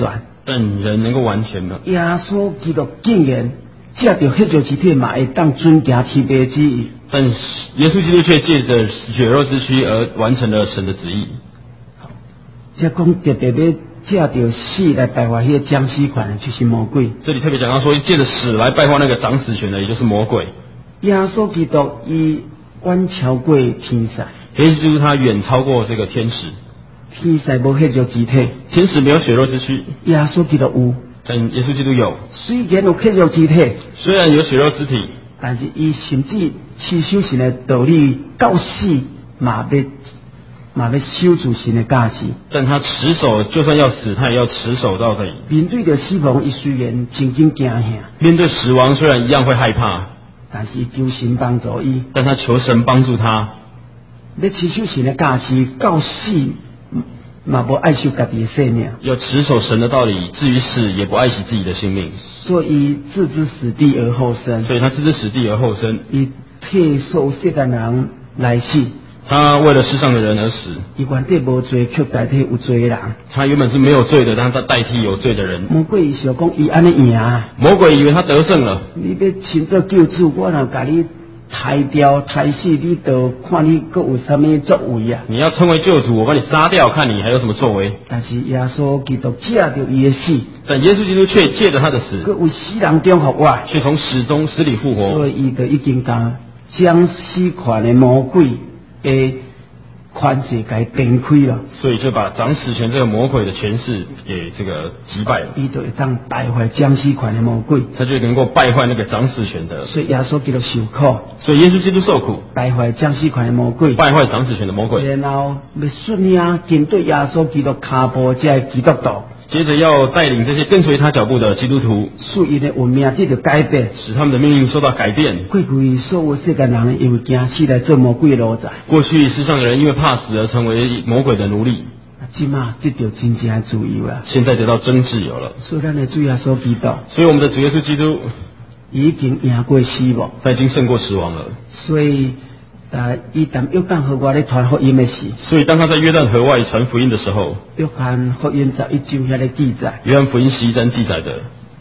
Speaker 2: 但人能够完全吗？
Speaker 1: 耶稣基督竟然借着迄种肢体嘛，会当遵行天父旨意。
Speaker 2: 但耶稣基督却借着血肉之躯而完成了神的旨意。
Speaker 1: 即讲特别要借着死来败坏迄个掌死权，就是魔鬼。
Speaker 2: 这里特别讲到说，借着死来败坏那个掌死权的，也就是魔鬼。
Speaker 1: 耶稣基督伊远超过天使，
Speaker 2: 耶稣基督他远超过这个天使。
Speaker 1: 天使无迄种肢体，
Speaker 2: 天使没有血肉之躯，
Speaker 1: 耶稣基督有。
Speaker 2: 但耶稣基督有。
Speaker 1: 虽然有迄种肢体，
Speaker 2: 虽然有血肉之体，
Speaker 1: 但是伊甚至持守神的道理到死，嘛要守住神的价值。
Speaker 2: 但他持守，就算要死，他也要持守到底。
Speaker 1: 面对着死亡，伊虽然曾经惊吓，
Speaker 2: 面对死亡虽然一样会害怕，
Speaker 1: 但是求神帮助伊，
Speaker 2: 但他求神帮助他，
Speaker 1: 要持守神的价值到死，嘛无爱惜家己的性命。
Speaker 2: 要持守神的道理，至于死也不爱惜自己的性命。
Speaker 1: 所以置之死地而后生。
Speaker 2: 所以他置之死地而后生。
Speaker 1: 伊替受世间人来死。
Speaker 2: 他为了世上的人而死。
Speaker 1: 伊原底无罪，却代替有罪的人。
Speaker 2: 他原本是没有罪的，但他代替有罪的人。
Speaker 1: 魔鬼想讲伊安尼赢。
Speaker 2: 魔鬼以为他得胜了。
Speaker 1: 你要亲做救主，我若甲你抬掉抬死，你就看你阁有啥物作为啊？
Speaker 2: 你要称为救主，我把你杀掉，看你还有什么作为。
Speaker 1: 但是耶稣基督借着伊的死，
Speaker 2: 但耶稣基督却借着他的死，
Speaker 1: 阁为死人中复活，
Speaker 2: 却从死里复活。
Speaker 1: 所以伊就已经将死权的魔鬼的权势给颠开了。
Speaker 2: 所以就把掌死权这个魔鬼的权势给这个击败了。
Speaker 1: 伊就会当败坏掌死权的魔鬼，
Speaker 2: 他就能够败坏那个掌死权的。
Speaker 1: 所以耶稣基督受苦，
Speaker 2: 所以耶稣基督受苦，
Speaker 1: 败坏掌死权的魔鬼，
Speaker 2: 败坏掌死权的魔鬼。
Speaker 1: 然后要率领跟对耶稣基督脚步这基督徒，
Speaker 2: 接着要带领这些跟随他脚步的基督徒，
Speaker 1: 使因的运命这个改变，
Speaker 2: 使他们的命运受到改变。
Speaker 1: 过去所有世间人因为惊死来做魔鬼的奴才，
Speaker 2: 过去世上的人因为怕死而成为魔鬼的奴隶，
Speaker 1: 今嘛得到真正的自由了。
Speaker 2: 现在得到真自由了。
Speaker 1: 所以咱的主耶稣基督，
Speaker 2: 所以我们的主耶稣基督
Speaker 1: 已经赢过死亡，
Speaker 2: 他已经胜过死亡了。
Speaker 1: 所以伊当约旦河外咧传福音的时，
Speaker 2: 所以当他在约旦河外传福音的时候，
Speaker 1: 约翰福音11章遐咧记载，
Speaker 2: 约翰福音11章记载的，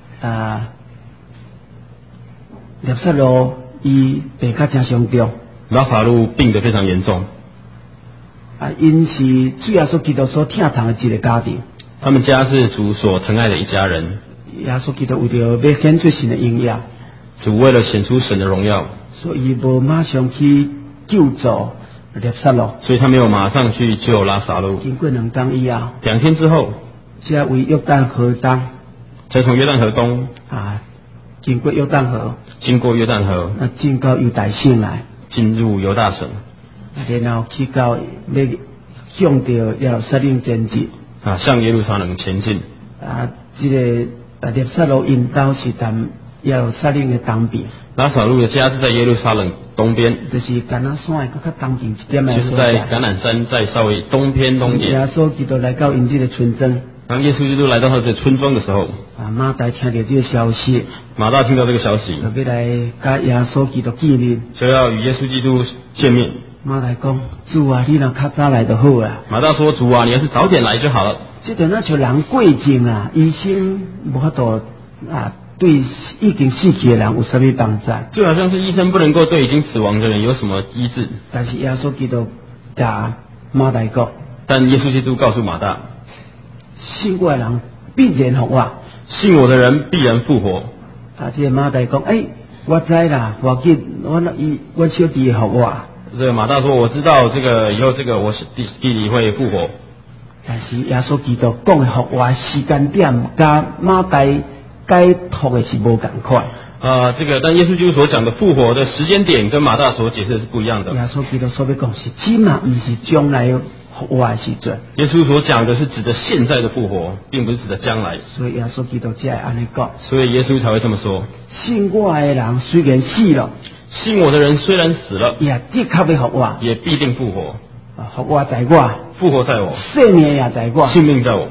Speaker 1: 拿撒勒伊病甲真严重，
Speaker 2: 拉法路病得非常严重。
Speaker 1: 因是主耶稣基督所疼痛的一个家庭，
Speaker 2: 他们家是主所疼爱的一家人。
Speaker 1: 耶稣基督为了要显出神的荣耀，
Speaker 2: 主为了显出神的荣耀，
Speaker 1: 所以无马上去救助拿撒勒，
Speaker 2: 所以他没有马上去救拉撒路。
Speaker 1: 经过2天以后
Speaker 2: 2天之后，
Speaker 1: 才为约旦河东，
Speaker 2: 才从约旦河东
Speaker 1: 经过约旦河，进到犹大省来，
Speaker 2: 进入犹大省，
Speaker 1: 然后去到要向着耶路撒冷前进，
Speaker 2: 向耶路撒冷前进。
Speaker 1: 这个拿撒勒因兜是在耶路撒冷的东边，
Speaker 2: 拉撒路的家是在耶路撒冷东边，
Speaker 1: 就是橄榄山的较东边一点的
Speaker 2: 就是在橄榄山再稍微东偏东点。
Speaker 1: 耶稣基督来到因这个村庄，
Speaker 2: 当耶稣基督来到他这村庄的时候，
Speaker 1: 马大听到这个消息，
Speaker 2: 马大听到这个消息，
Speaker 1: 就要来跟耶稣基督见面，
Speaker 2: 就要与耶稣基督见面。
Speaker 1: 马大讲：主啊，你若较早来就好啊。
Speaker 2: 马大说：主啊，你要是早点来就好了。
Speaker 1: 这段像人过境啊，医生无法度对已经死去的人有什么帮助？
Speaker 2: 就好像是医生不能够对已经死亡的人有什么医治。
Speaker 1: 但是耶稣基督甲马大讲，
Speaker 2: 但耶稣基督告诉马大，
Speaker 1: 信我的人必然复活，
Speaker 2: 信我的人必然复活。
Speaker 1: 这个马大讲：我知啦，我小弟会复活。
Speaker 2: 这个马大说：我知道这个以后这个我弟弟会复活。
Speaker 1: 但是耶稣基督讲的复活时间点，甲马大解读的是无同款。
Speaker 2: 但耶稣基督所讲的复活的时间点，跟马大所解释的是不一样的。
Speaker 1: 耶稣基督所要讲是今嘛，不是将来复活的时阵。
Speaker 2: 耶稣所讲的是指的现在的复活，并不是指的将来。
Speaker 1: 所以耶稣基督才会安尼讲。
Speaker 2: 所以耶稣才会这么说：
Speaker 1: 信我的人虽然死了，
Speaker 2: 信我的人虽然死了，
Speaker 1: 也的确要复活，
Speaker 2: 也必定复活。
Speaker 1: 复活在我，
Speaker 2: 复活在我，
Speaker 1: 生命也在我，
Speaker 2: 性命在我。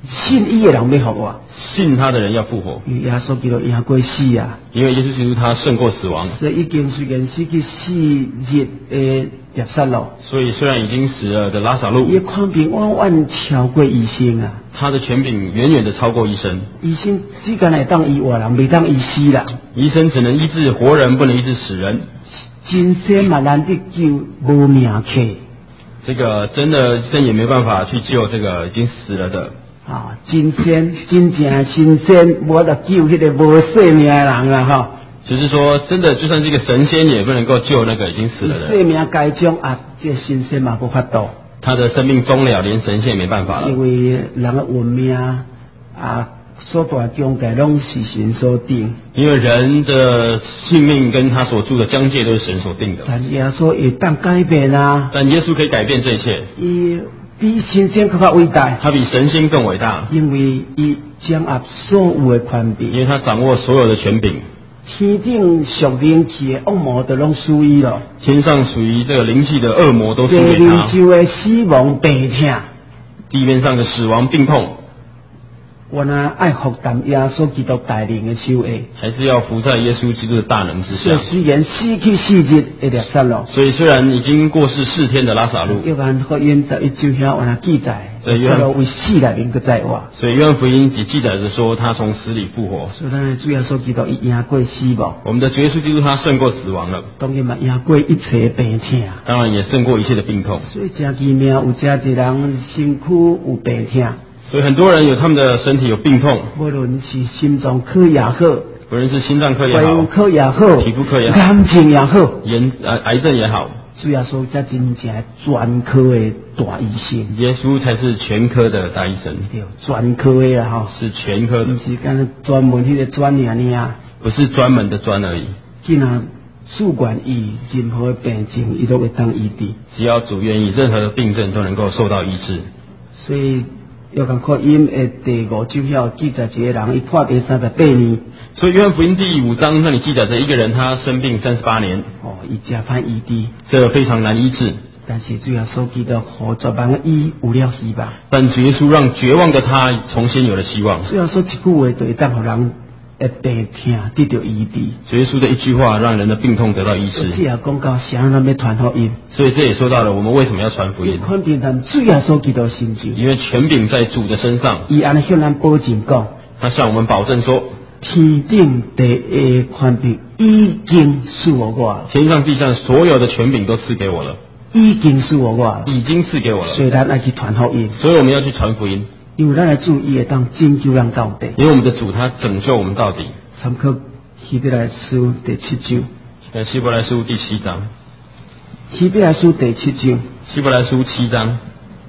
Speaker 1: 信伊的人要复活，
Speaker 2: 信他的人要复活，
Speaker 1: 因为耶稣基督赢过死啊，
Speaker 2: 因为耶稣基督他胜过死亡，
Speaker 1: 所以已经虽然死去4日的拉撒路，
Speaker 2: 所以虽然已经死了的拉撒路，
Speaker 1: 伊权柄远远超过医生啊，
Speaker 2: 他的权柄远远的超过医生。
Speaker 1: 医生只敢来当医活人，未当医死人。
Speaker 2: 医生只能医治活人，不能医治死人。
Speaker 1: 真仙嘛难得救无命客。
Speaker 2: 这个真的医生也没办法去救这个已经死了的。
Speaker 1: 啊，真仙真正神仙，无得救迄个无生命的人啦哈。
Speaker 2: 就是说，真的就算这个神仙也不能够救那个已经死了的人。
Speaker 1: 生命该终啊，这神仙嘛无法度。
Speaker 2: 他的生命终了，连神仙也没办法了。
Speaker 1: 因为人的运命啊，所大疆界拢是神所定。
Speaker 2: 因为人的性命跟他所住的疆界都是神所定的。
Speaker 1: 但耶稣会当改变啊。
Speaker 2: 但耶稣可以改变这一切。
Speaker 1: 伊比神仙更加伟大。
Speaker 2: 他比神仙更伟大。
Speaker 1: 因为伊掌握所有的权柄。
Speaker 2: 因为他掌握所有的权柄。
Speaker 1: 天顶属灵气的恶魔都拢属于了。
Speaker 2: 天上属于这个灵气的恶魔都属于他。
Speaker 1: 地面上的死亡病痛。
Speaker 2: 地面上的死亡病痛。
Speaker 1: 我呢爱服担耶稣基督带领的手下，
Speaker 2: 还是要服在耶稣基督的大能之下。
Speaker 1: 虽然死去4日的拉撒路，
Speaker 2: 所以虽然已经过世4天的拉撒路，
Speaker 1: 约翰福音11章遐有那记载，拉撒路为死里面个在活。
Speaker 2: 所以约翰福音只记载着说他从死里复活。
Speaker 1: 所以咱的主耶稣基督伊赢过死亡。
Speaker 2: 我们的主耶稣基督他胜过死亡了。
Speaker 1: 当然嘛赢过一切病痛。
Speaker 2: 当然也胜过一切的病痛。
Speaker 1: 所以真奇妙，有真一人身躯有病痛。
Speaker 2: 所以很多人有他们的身体有病痛，
Speaker 1: 无论是心脏科也好，
Speaker 2: 无论是心脏科也好，
Speaker 1: 皮肤科也好，
Speaker 2: 皮肤科也好，
Speaker 1: 癌症也好，
Speaker 2: 癌症也好，
Speaker 1: 主耶稣才真正专科的大医生。
Speaker 2: 耶稣才是全科的大医生。
Speaker 1: 对，专科的啊哈，
Speaker 2: 是全科的，
Speaker 1: 不是干专门迄个专尔，
Speaker 2: 不是专门的专而已。
Speaker 1: 既然主愿意，任何的病症伊都会当医治。
Speaker 2: 只要主愿意，任何的病症都能够受到医治。
Speaker 1: 所以约翰福音的第5章遐记载一个人，伊破地38年。
Speaker 2: 所以约翰福音第5章那里记载着一个人，他生病38年。
Speaker 1: 伊真歹医治，
Speaker 2: 这非常难医治。
Speaker 1: 但是主耶稣基督互绝望的医有了希望。
Speaker 2: 但主耶稣让绝望的他重新有了希望。
Speaker 1: 主耶稣一句话就会当互人的病痛得到医治。
Speaker 2: 主耶稣的一句话让人的病痛得到医治。
Speaker 1: 这也讲到谁人要传福音。
Speaker 2: 所以这也说到了我们为什么要传福音。
Speaker 1: 权柄在主耶稣基督身上。
Speaker 2: 因为权柄在主的身上。
Speaker 1: 伊安尼向咱保证讲，
Speaker 2: 他向我们保证说，
Speaker 1: 天顶地下权柄已经赐我了。
Speaker 2: 天上地上所有的权柄都赐给我了。
Speaker 1: 已经赐我了。
Speaker 2: 已经赐给我了。
Speaker 1: 所以咱要去传福音。
Speaker 2: 所以我们要去传福音。
Speaker 1: 因为咱的主伊会当拯救咱到底。
Speaker 2: 因为我们的主他拯救我们到底。
Speaker 1: 参考希伯来书第7章。
Speaker 2: 希伯来书第7章。
Speaker 1: 希伯来书第7章。
Speaker 2: 希伯来书7章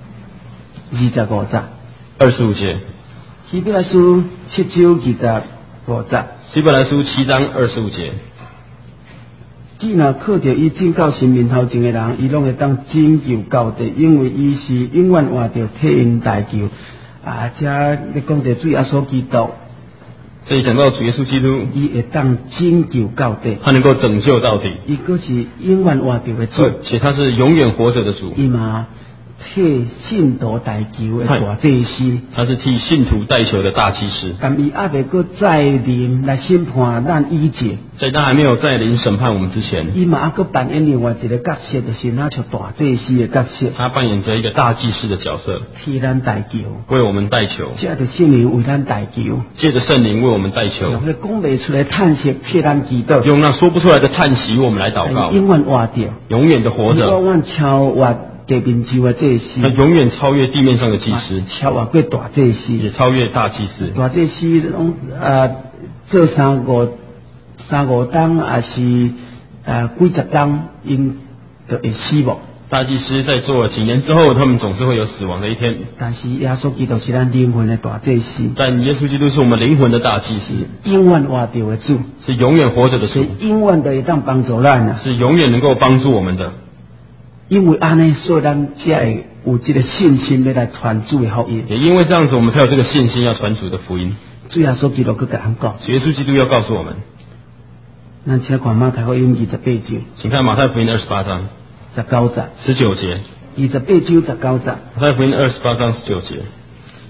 Speaker 1: 25节。
Speaker 2: 25节。
Speaker 1: 希伯来书7章25节。
Speaker 2: 希伯来书7章25节。
Speaker 1: 既然靠着伊拯救神面头前的人，伊拢会当拯救到底，因为伊是永远活着替因代求。这你讲着主耶稣基督。
Speaker 2: 这里讲到主耶稣基督，
Speaker 1: 伊会当拯救到底，
Speaker 2: 他能够拯救到底。
Speaker 1: 伊个是永远活着的主，
Speaker 2: 而且他是永远活着的主。
Speaker 1: 伊嘛替信徒代求的大祭司，
Speaker 2: 他是替信徒代求的大祭司。
Speaker 1: 但伊还未过再临来审判咱以前，
Speaker 2: 在他还没有再临审判我们之前，
Speaker 1: 伊嘛还个扮演另外一个角色，就是那像大祭司的角色。
Speaker 2: 他扮演着一个大祭司的角色，
Speaker 1: 替咱代求，
Speaker 2: 为我们代求。
Speaker 1: 借着圣灵为咱代求，
Speaker 2: 借着圣灵为我们代求。
Speaker 1: 用那讲不出来叹息替咱祈祷，
Speaker 2: 用那说不出来的叹息为我们来祷告。
Speaker 1: 永远活着，
Speaker 2: 永远的活着，
Speaker 1: 永远超越地面上的祭司，
Speaker 2: 他永远超越地面上的祭司，
Speaker 1: 超越过大祭司，
Speaker 2: 也超越大祭司。
Speaker 1: 大祭司拢做三五当，还是几十当，因就会死亡。
Speaker 2: 大祭司在做了几年之后，他们总是会有死亡的一天。
Speaker 1: 但是耶稣基督是咱灵魂的大祭司，
Speaker 2: 但耶稣基督是我们灵魂的大祭司，
Speaker 1: 永远活着的主，
Speaker 2: 是永远活着的主，
Speaker 1: 永远都会当帮助咱啊，
Speaker 2: 是永远能够帮助我们的。
Speaker 1: 因为安尼，所以咱才会有这个信心要来传主的福音。
Speaker 2: 也因为这样子，我们才有这个信心要传主的福音。
Speaker 1: 主耶稣基督佮咱讲，
Speaker 2: 耶稣基督要告诉我们。
Speaker 1: 咱请看马太福音28章，
Speaker 2: 请看马太福音28章
Speaker 1: 19节。
Speaker 2: 19节。
Speaker 1: 28章19节。
Speaker 2: 马太福音28章19节。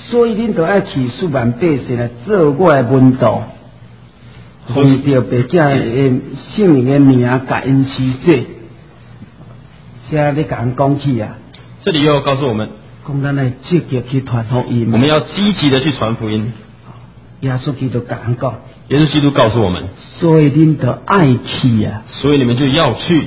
Speaker 1: 所以恁都爱去数万百姓来做我的门徒，奉着爸囝的圣灵的名，甲因施洗。这咧甲人讲起啊，
Speaker 2: 这里又告诉我们，
Speaker 1: 讲咱来积极去传福音。
Speaker 2: 我们要积极的去传福音。
Speaker 1: 耶稣基督甲人讲，
Speaker 2: 耶稣基督告诉我们，
Speaker 1: 所以恁都爱去啊。
Speaker 2: 所以你们就要去。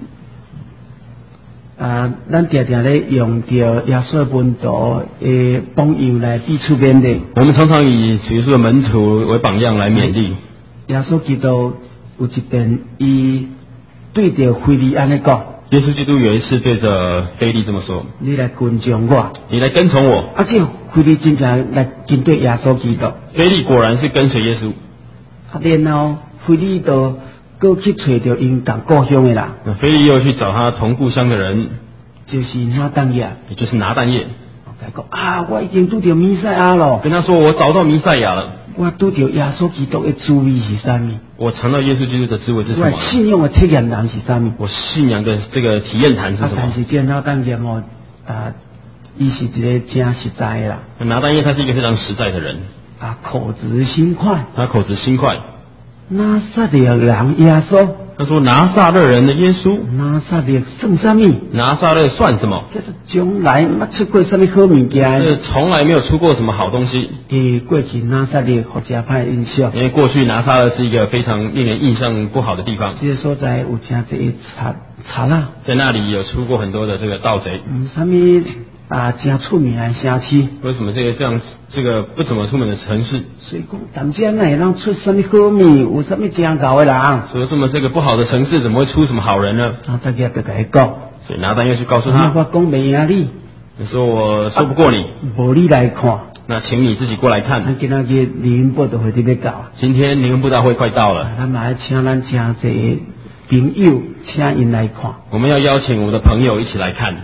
Speaker 1: 咱常常咧用着耶稣门徒的榜样来彼此勉励。
Speaker 2: 我们常常以主耶稣的门徒为榜样来勉励。
Speaker 1: 耶稣基督有一遍，伊对着腓利安尼讲。
Speaker 2: 耶稣基督有一次对着腓利这么说：“
Speaker 1: 你来跟从我，
Speaker 2: 你来跟从我。”
Speaker 1: 这腓利真正来跟对耶稣基督。
Speaker 2: 腓利果然是跟随耶稣。
Speaker 1: 然后腓利就过去找到因同故乡的人。
Speaker 2: 腓利又去找他同故乡的人，
Speaker 1: 就是拿但业，
Speaker 2: 也就是拿但业。
Speaker 1: 他讲我已经拄到弥赛亚了。
Speaker 2: 跟他说：“我找到弥赛亚了。”
Speaker 1: 我拄到耶稣基督的滋味是啥物？
Speaker 2: 我尝到耶稣基督的滋味是什么？
Speaker 1: 我信仰的体验谈是啥物？
Speaker 2: 我信仰的这个体验谈是什么？
Speaker 1: 但是这拿但业伊是一个真实在的啦。
Speaker 2: 拿但业他是一个非常实在的人。
Speaker 1: 口直心快。
Speaker 2: 他口直心快。
Speaker 1: 拿撒勒人耶稣。
Speaker 2: 他说拿撒勒人的耶稣。
Speaker 1: 拿撒勒算啥物？
Speaker 2: 拿撒勒算什么？
Speaker 1: 这是从来没出过什么好物件。
Speaker 2: 这从来没有出过什么好东西。
Speaker 1: 过去拿撒勒互真歹印象。
Speaker 2: 因为过去拿撒勒是一个非常令人印象不好的地方。
Speaker 1: 这个所在有真侪贼啦。在
Speaker 2: 那里有出过很多的这个盗贼。
Speaker 1: 什么真出名的城市？
Speaker 2: 为什么这个不怎么出门的城市？
Speaker 1: 所以讲，咱家哪会让出什么好物？有什么真搞的人？
Speaker 2: 所以这么这个不好的城市，怎么会出什么好人呢？
Speaker 1: 大家就给他讲。
Speaker 2: 所以拿但业去告诉他，
Speaker 1: 我讲没赢你。
Speaker 2: 你说我说不过你，
Speaker 1: 无你来看。
Speaker 2: 那请你自己过来看。
Speaker 1: 今仔日灵恩布道会要到。
Speaker 2: 今天灵恩布道会快到了。
Speaker 1: 咱嘛要请咱真侪朋友，请因来看。
Speaker 2: 我们要邀请我们的朋友一起来看。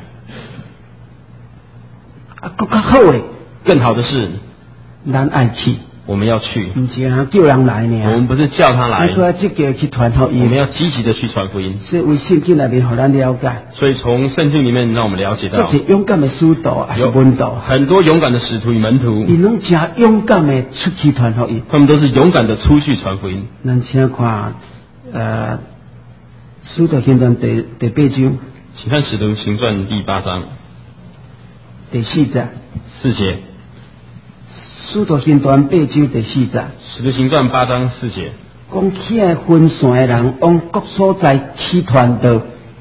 Speaker 1: 更好诶，
Speaker 2: 更好的是，
Speaker 1: 咱爱去，
Speaker 2: 我们要去，
Speaker 1: 不是叫人来呢。
Speaker 2: 我们不是叫他来，
Speaker 1: 要积极去传福音。
Speaker 2: 我们要积极的去传福音。
Speaker 1: 所以为圣经里面让咱了解。
Speaker 2: 所以从圣经里面让我们了解到，
Speaker 1: 这是勇敢的使徒还是门徒？
Speaker 2: 很多勇敢的使徒与门徒，
Speaker 1: 你拢真勇敢的出去传福音。
Speaker 2: 他们都是勇敢的出去传福音。
Speaker 1: 咱请看使徒行传第8章，
Speaker 2: 请看使徒行传第8章。
Speaker 1: 第4节
Speaker 2: ，4节，
Speaker 1: 使徒行传8章第4节，
Speaker 2: 使徒行传8章4节，
Speaker 1: 讲起来分散的人往各所在去传道。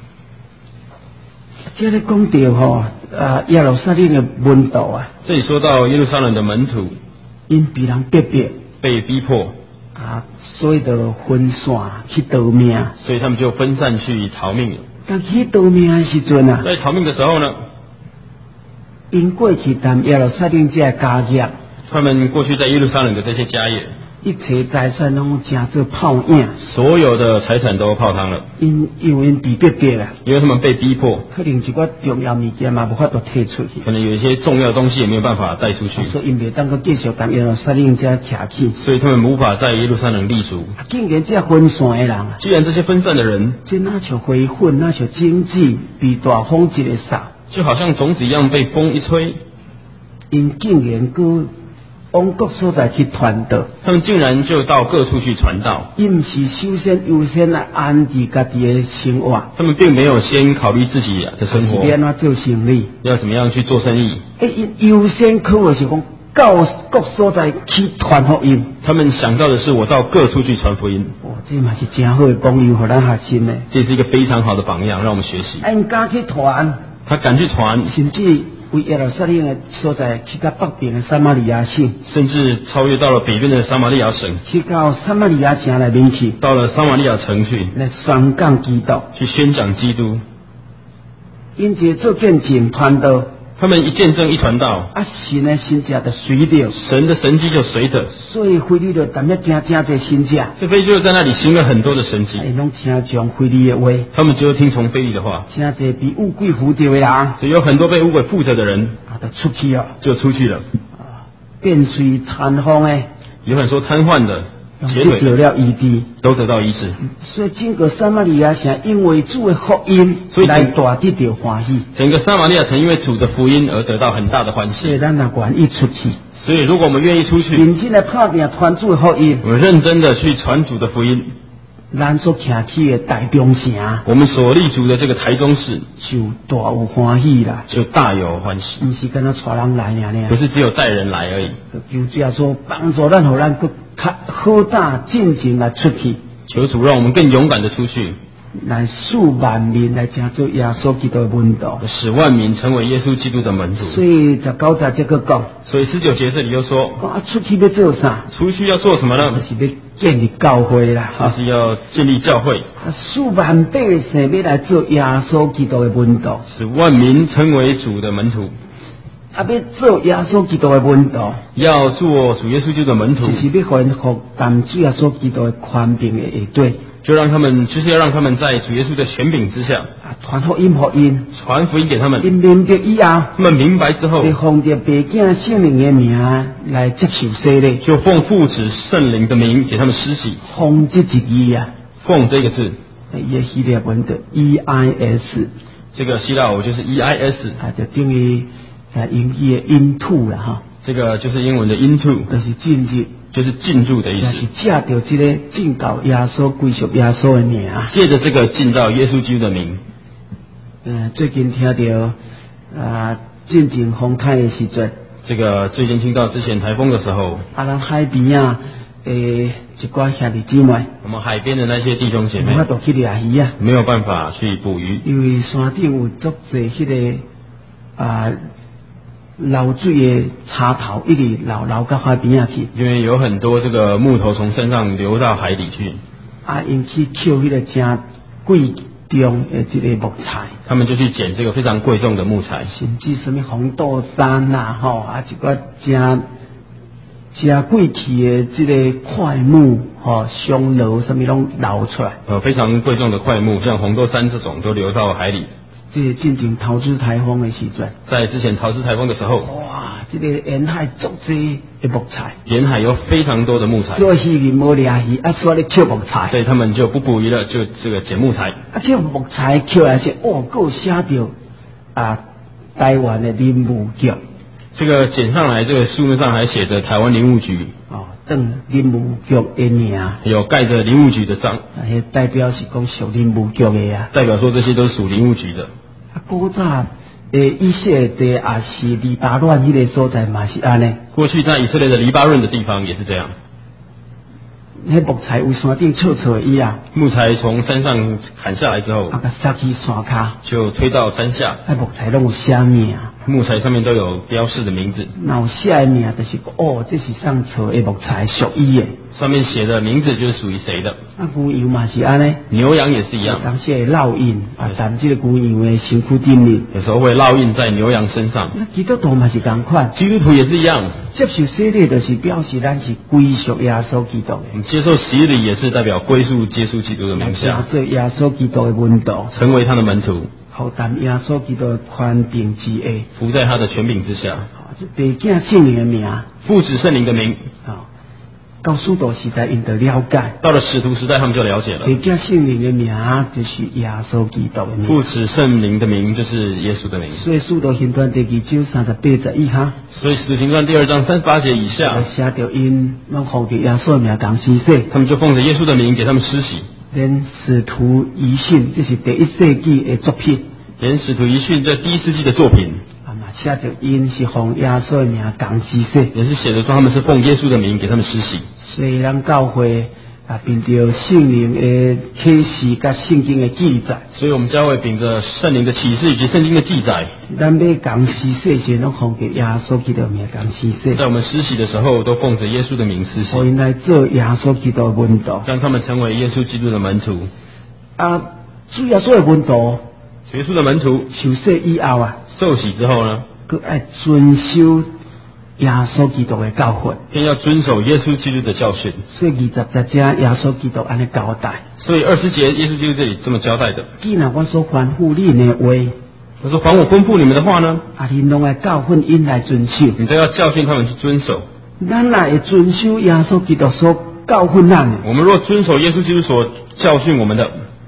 Speaker 1: 这里讲到耶路撒冷的门徒啊，
Speaker 2: 这里说到耶路撒冷的门徒，
Speaker 1: 因被人
Speaker 2: 被逼迫
Speaker 1: 所以就分散去逃命，
Speaker 2: 所以他们就分散去逃命了。
Speaker 1: 但去逃命的时阵啊，
Speaker 2: 在逃命的时候呢，
Speaker 1: 因过去谈耶路撒冷这家业，
Speaker 2: 他们过去在耶路撒冷的这些家业，
Speaker 1: 一切财产拢成做泡影，
Speaker 2: 所有的财产都泡汤了。
Speaker 1: 因为被逼啊，
Speaker 2: 因为他们被逼迫，
Speaker 1: 可能一寡重要物件嘛无法度摕出去，
Speaker 2: 可能有一些重要的东西也没有办法带出去，
Speaker 1: 所以因袂当个继续谈耶路撒冷这徛起，
Speaker 2: 所以他们无法在耶路撒冷立足。
Speaker 1: 竟然这分散的人，
Speaker 2: 既然这些分散的人，
Speaker 1: 这哪像花粉，哪像荆棘被大风一个扫，
Speaker 2: 就好像种子一样被风一吹，
Speaker 1: 因竟然搁往各所在去传道，
Speaker 2: 他们竟然就到各处去传道。
Speaker 1: 因是首先优先来安置家己的生活，
Speaker 2: 他们并没有先考虑自己的生活，
Speaker 1: 要怎做生意，
Speaker 2: 要怎么样去做生意。
Speaker 1: 优先考虑是讲到各所在去传福音。
Speaker 2: 他们想到的是我到各处去传福音。
Speaker 1: 这嘛是真好的榜样，给咱学习呢。
Speaker 2: 这是一个非常好的榜样，让我们学习。
Speaker 1: 因敢去传，
Speaker 2: 他敢去传，
Speaker 1: 甚至为耶路撒冷的所在去到北边的撒玛利亚省，
Speaker 2: 甚至超越到了北边的撒玛利亚省，
Speaker 1: 去到撒玛利亚城内面去，
Speaker 2: 到了撒玛利亚城去，
Speaker 1: 来宣讲基督，
Speaker 2: 去宣讲基督。
Speaker 1: 因这做见证传道，
Speaker 2: 他们一见证一传道，
Speaker 1: 神的神迹就随着，
Speaker 2: 神的神迹就随着，
Speaker 1: 所以腓利就谈要听真侪神迹，
Speaker 2: 所以腓利就在那里行了很多的神迹。
Speaker 1: 拢听从腓利的话，
Speaker 2: 他们就听从腓利的话。
Speaker 1: 真侪被乌鬼附着的人，
Speaker 2: 所以有很多被乌鬼附着的人，
Speaker 1: 就出去了，
Speaker 2: 就出去了。
Speaker 1: 变随瘫痪的，
Speaker 2: 有很多瘫痪的、
Speaker 1: 截腿得了医治，
Speaker 2: 都得到医治。
Speaker 1: 所以整个撒玛利亚城因为主的福音，来大得到欢喜。
Speaker 2: 整个撒玛利亚城因为主的福音而得到很大的欢喜。
Speaker 1: 所以咱若愿意出去，
Speaker 2: 所以，如果我们愿意出去，
Speaker 1: 认真来拍拼传主的福音，
Speaker 2: 我们认真的去传主的福音，
Speaker 1: 咱所徛起的大中城，
Speaker 2: 我们所立足的这个台中市
Speaker 1: 就大有欢喜啦，
Speaker 2: 就大有欢喜，
Speaker 1: 不是跟他带人来尔，
Speaker 2: 不是只有带人来而已。
Speaker 1: 求主耶稣帮助咱，让咱更好大进前来出去，
Speaker 2: 求主让我们更勇敢的出去，
Speaker 1: 来使万民来成做耶稣基督的门徒，
Speaker 2: 使万民成为耶稣基督的门徒。
Speaker 1: 所以19节这个讲，
Speaker 2: 所以19节这里又说，
Speaker 1: 出去要做啥？
Speaker 2: 出去要做什么呢？
Speaker 1: 就是要建立教会啦，
Speaker 2: 就是要建立教会，
Speaker 1: 使万百姓要来做耶稣基督的门徒，
Speaker 2: 使万民成为主的门徒。
Speaker 1: 要做耶稣基督的门徒，
Speaker 2: 要做主耶稣基督的门徒，
Speaker 1: 就是要恢复担主耶稣基督的权柄的下对，
Speaker 2: 就让他们，就是要让他们在主耶稣的权柄之下，
Speaker 1: 传福音给因，
Speaker 2: 传福音给他们。
Speaker 1: 因明白以后，
Speaker 2: 他们明白之后，
Speaker 1: 就奉着父子圣灵的名来接受洗礼，
Speaker 2: 就奉父子圣灵的名给他们施洗。
Speaker 1: 奉这一字啊，
Speaker 2: 奉这个字，
Speaker 1: 也希腊文的 EIS，
Speaker 2: 这个希腊文就是 EIS，
Speaker 1: 就等于英语的 into 啦哈，
Speaker 2: 这个就是英文的 into，
Speaker 1: 就是进入，
Speaker 2: 就是进入的意思。
Speaker 1: 就是借着这个进到耶稣归属耶稣的名，
Speaker 2: 借着这个进到耶稣基督的名。
Speaker 1: 最近听到进前风台的时阵，
Speaker 2: 这个最近听到之前台风的时候，
Speaker 1: 咱海边一寡兄弟姊妹，
Speaker 2: 我们海边的那些弟兄姐妹，
Speaker 1: 无法度去掠鱼啊，
Speaker 2: 没有办法去捕鱼，
Speaker 1: 因为山顶有足侪迄个流水的插头一直流到海边啊去，
Speaker 2: 因为有很多这个木头从山上流到海里去，
Speaker 1: 因去捡迄个真贵重的这个木材，
Speaker 2: 他们就去捡这个非常贵重的木材，
Speaker 1: 甚至什么红豆杉啦，一个真贵气的这个块木，香炉什么拢流出来，
Speaker 2: 非常贵重的块木，像红豆杉这种都流到海里。
Speaker 1: 这进行桃子台风的时阵，
Speaker 2: 在之前桃子台风的时候，
Speaker 1: 哇，这个沿海足多的木材，
Speaker 2: 沿海有非常多的木材，
Speaker 1: 所以渔民无掠鱼，所以捡木材，
Speaker 2: 所以他们就不捕鱼了，就这个捡木材。
Speaker 1: 这木材捡来是够写着台湾的林务局，
Speaker 2: 这个捡上来，这个书面上还写着台湾林务局，
Speaker 1: 等林务局的名，
Speaker 2: 有盖着林务局的章，
Speaker 1: 代表是讲属林务局的啊，
Speaker 2: 代表说这些都属林务局的。
Speaker 1: 古早以色列地也是黎巴嫩迄个所在嘛是安尼。
Speaker 2: 过去在以色列的黎巴嫩的地方也是这样。
Speaker 1: 那木材有山顶臭臭的以后，
Speaker 2: 木材从山上砍下来之后，
Speaker 1: 塞去山骹，
Speaker 2: 就推到山下。
Speaker 1: 那木材拢有写名，
Speaker 2: 木材上面都有标示的名字。
Speaker 1: 那有写的名就是这是上错的木材属于的。
Speaker 2: 上面写的名字就是属于谁的。
Speaker 1: 牛羊嘛是安尼，
Speaker 2: 牛羊也是一样。
Speaker 1: 当时会烙印站这个牛羊的身躯顶面，
Speaker 2: 有时候会烙印在牛羊身上。
Speaker 1: 那基督徒嘛是同款，
Speaker 2: 基督徒也是一样。
Speaker 1: 接受洗礼就是表示咱是归属耶稣基督的。
Speaker 2: 我们接受洗礼也是代表归属耶稣基督的名下，
Speaker 1: 做耶稣基督的门徒，
Speaker 2: 成为他的门徒，
Speaker 1: 好担耶稣基督的权柄之下，
Speaker 2: 服在他的权柄之下。
Speaker 1: 这父子圣灵的名，
Speaker 2: 父子圣灵的名。
Speaker 1: 到使徒时代，因得了解。
Speaker 2: 到了使徒时代，他们就了解了。
Speaker 1: 父子圣灵的名就是耶稣基督的名。
Speaker 2: 父子圣灵的名就是耶稣的名。
Speaker 1: 所以使徒行传第2章38节以下。
Speaker 2: 所以使徒行传第2章38节以下，
Speaker 1: 写着因拢奉着耶稣的名讲施洗，
Speaker 2: 他们就奉着耶稣的名给他们施洗。
Speaker 1: 连使徒遗训，这是第1世纪的作品。
Speaker 2: 连使徒遗训这第1世纪的作品。
Speaker 1: 写着因是奉耶稣的名讲施洗，
Speaker 2: 也是写着说他们是奉耶稣的名给他们施洗。
Speaker 1: 所以咱教会凭着圣灵的启示甲圣经的记载，
Speaker 2: 所以我们教会凭着圣灵的启示以及圣经的记载，
Speaker 1: 咱要讲施洗时，拢奉着耶稣基督的名讲施洗。
Speaker 2: 在我们施洗的时候，都奉着耶稣的名施洗，
Speaker 1: 我来做耶稣基督的门徒，
Speaker 2: 让他们成为耶稣基督的门徒。
Speaker 1: 主耶稣的门徒，
Speaker 2: 耶稣的门徒
Speaker 1: 受洗以后
Speaker 2: 受洗之后呢，
Speaker 1: 佮爱遵守耶稣基督的教训，
Speaker 2: 便要遵守耶稣基督的教训。
Speaker 1: 所以20节耶稣基督安尼交代。
Speaker 2: 所以20节耶稣基督这里这么交代的。
Speaker 1: 既然我所吩咐你的话，
Speaker 2: 他说：“凡我吩咐你们的话呢，
Speaker 1: 你拢爱教训因来遵守。
Speaker 2: 你都要教训他们去遵守。
Speaker 1: 咱若会遵守耶稣基督所教训咱的，
Speaker 2: 我们若遵守耶稣基督所教训我们的，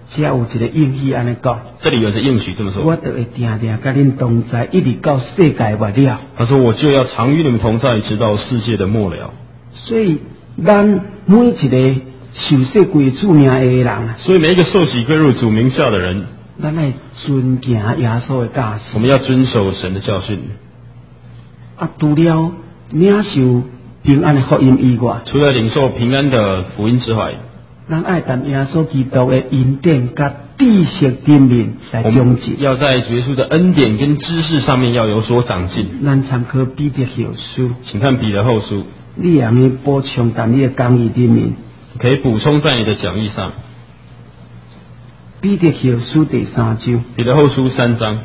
Speaker 1: 只有一个应许安尼讲，
Speaker 2: 这里有着应许这么说，
Speaker 1: 我就会定定甲恁同在，一直到世界末了。
Speaker 2: 他说我就要常与你们同在，直到世界的末了。
Speaker 1: 所以咱每一个受洗归主名的人，
Speaker 2: 所以每一个受洗归入主名下的人，
Speaker 1: 咱来遵行耶稣的教训。
Speaker 2: 我们要遵守神的教训。
Speaker 1: 啊，除了领受平安的福音以外，
Speaker 2: 除了领受平安的福音之外，
Speaker 1: 咱爱谈耶稣基督的恩典甲知识里面来
Speaker 2: 我们
Speaker 1: 长进。
Speaker 2: 要在主耶稣的恩典跟知识上面要有所长进。
Speaker 1: 咱参考彼得后书，
Speaker 2: 请看彼得后书，
Speaker 1: 你也可以补充在你的讲义里面。
Speaker 2: 可以补充在你的讲义上。
Speaker 1: 彼得后书第3章，
Speaker 2: 彼得后书3章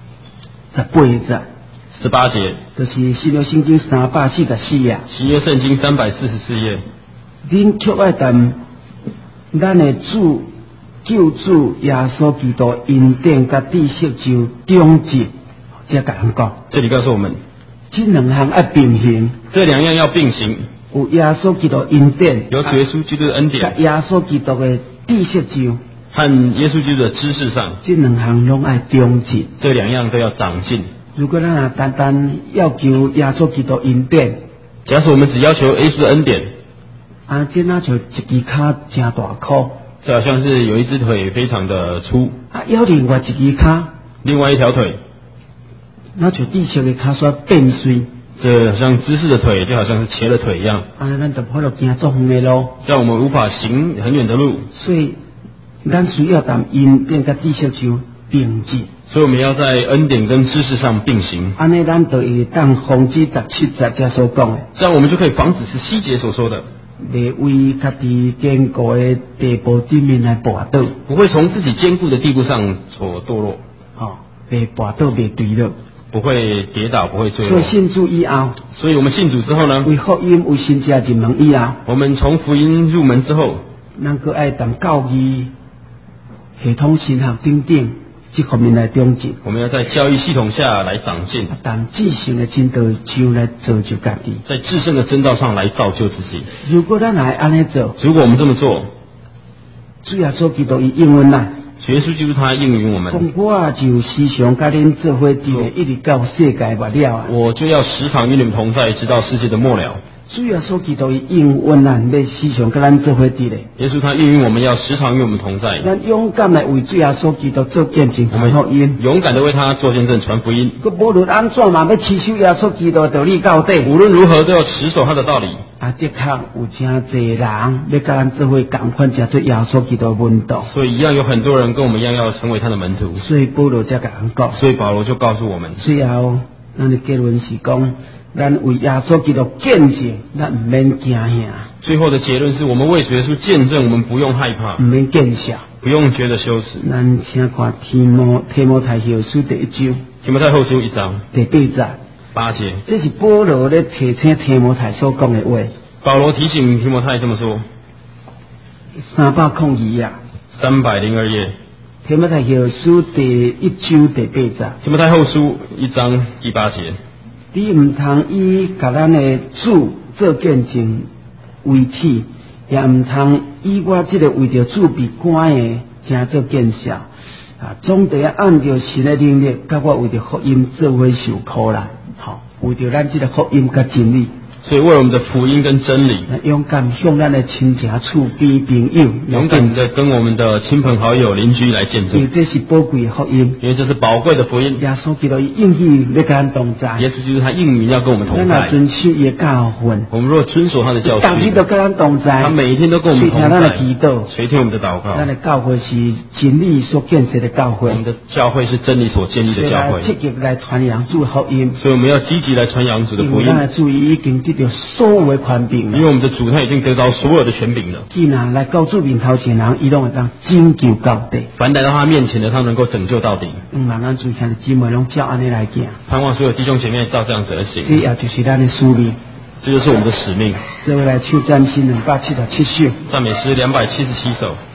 Speaker 1: 18节。
Speaker 2: 18节，
Speaker 1: 就是新约圣经344页，
Speaker 2: 新约圣经344页。
Speaker 1: 恁却爱谈咱的主救主耶稣基督恩典甲知识就终极，这甲人讲。
Speaker 2: 这里告诉我们，
Speaker 1: 这两项爱并行，
Speaker 2: 这两样要并行，
Speaker 1: 有耶稣基督恩典，
Speaker 2: 有主耶稣基督的恩典，
Speaker 1: 甲耶稣基督的知识就，
Speaker 2: 和耶稣基督的知识上，
Speaker 1: 这两项拢爱终极。
Speaker 2: 这两样都要长进。
Speaker 1: 如果咱单单要求耶稣基督恩典，
Speaker 2: 假使我们只要求耶稣的恩典，
Speaker 1: 这那就一支脚真大颗，
Speaker 2: 这好像是有一只腿非常的粗，
Speaker 1: 要另外一支脚，
Speaker 2: 另外一条腿，
Speaker 1: 那就知识的脚煞变碎。
Speaker 2: 这好像知识的腿就好像是瘸了腿一样，
Speaker 1: 咱就不能行足远的路，
Speaker 2: 这样我们无法行很远的路，
Speaker 1: 所以咱需要谈恩典甲知识就并进。
Speaker 2: 所以我们要在恩典跟知识上并行，
Speaker 1: 安尼咱就会当防止17节这所讲的，
Speaker 2: 这样我们就可以防止17节所说的，
Speaker 1: 袂为家己坚固的地步顶面来跋倒，
Speaker 2: 不会从自己坚固的地步上所堕落，
Speaker 1: 袂跋倒袂坠落。
Speaker 2: 不会跌倒，不会坠落。
Speaker 1: 所以信主以后，
Speaker 2: 所以我们信主之后呢，
Speaker 1: 为福音为信者入门以后，
Speaker 2: 我们从福音入门之后，
Speaker 1: 咱个爱当教育系统神学等等这方面来中进。
Speaker 2: 我们要在教育系统下来长进，
Speaker 1: 但至圣的真道就来造就家己，
Speaker 2: 在至圣的真道上来造就自己。
Speaker 1: 如果咱来安尼做，
Speaker 2: 如果我们这么做，
Speaker 1: 主耶稣基督伊应允咱。
Speaker 2: 耶稣基督他应允我们，
Speaker 1: 我就时常甲恁做伙伫咧，一直到世界末了啊！
Speaker 2: 我就要时常与你们同在，直到世界的末了。
Speaker 1: 主耶稣基督伊应允咱，要时常甲咱做伙伫咧。
Speaker 2: 耶稣他应允我们要时常与我们同在，
Speaker 1: 咱勇敢来为主耶稣基督做见证，传福音。
Speaker 2: 勇敢的为他做见证，传福音。
Speaker 1: 佮无论安怎嘛，要持守耶稣基督道理到底。
Speaker 2: 无论如何都要持守他的道理。
Speaker 1: 的确有真侪人要甲咱做伙共款，食做耶稣基督的门徒。
Speaker 2: 所以一样有很多人跟我们一样要成为他的门徒。
Speaker 1: 所以保罗才甲人讲。
Speaker 2: 所以保罗就告诉我们，
Speaker 1: 最后咱的结论是讲，咱为耶稣基督见证，咱唔免惊吓。
Speaker 2: 最后的结论是我们为主耶稣见证，我们不用害怕，
Speaker 1: 唔免见笑，
Speaker 2: 不用觉得羞耻。
Speaker 1: 咱请看提摩太后书第1章，
Speaker 2: 提摩太后书1章
Speaker 1: 第8节。
Speaker 2: 8节，
Speaker 1: 这是保罗咧提醒提摩太所讲的话。
Speaker 2: 保罗提醒提摩太这么说
Speaker 1: 302页
Speaker 2: ，302页，
Speaker 1: 提摩太后书第1章第8節。
Speaker 2: 提摩太后书1章第8节，
Speaker 1: 你唔通以甲咱的主做见证为体，也唔通以我这个为着主被关的正做见笑啊！总得按照神的能力，甲我为着福音做伙受苦啦。好，为着咱这个福音甲真理。
Speaker 2: 所以为了我们的福音跟真理，
Speaker 1: 勇敢向咱的亲戚厝边朋友，
Speaker 2: 勇敢的跟我们的亲朋好友邻居来见证，
Speaker 1: 因为这是宝贵的福音，
Speaker 2: 因为这是宝贵的福音。
Speaker 1: 耶稣基督应许要跟咱同在，
Speaker 2: 耶稣基督他应允要跟我们同在。
Speaker 1: 遵守伊的教训，
Speaker 2: 我们若遵守他的教训，
Speaker 1: 每天都跟咱同在，
Speaker 2: 他每一天都跟我们同在，
Speaker 1: 垂听咱的祈祷，
Speaker 2: 垂听我们的祷告。
Speaker 1: 咱的教会是真理所建设的教会，
Speaker 2: 我们的教会是真理所建立的教会，
Speaker 1: 积极来传扬主福音，
Speaker 2: 所以我们要积极来传扬主的福音。
Speaker 1: 咱的主已经得到所有的权柄了，
Speaker 2: 因为我们的主他已经得到所有的权柄了。
Speaker 1: 既然来到主面头前人，伊拢会当拯救到底。
Speaker 2: 凡来到他面前的，他能够拯救到底。
Speaker 1: 咱主兄弟姊妹拢照安尼来行，
Speaker 2: 盼望所有弟兄姐妹照这样子而行。
Speaker 1: 这也就是咱的使命，
Speaker 2: 这就是我们的使命。
Speaker 1: 所以来唱赞诗277首，
Speaker 2: 赞美诗277首。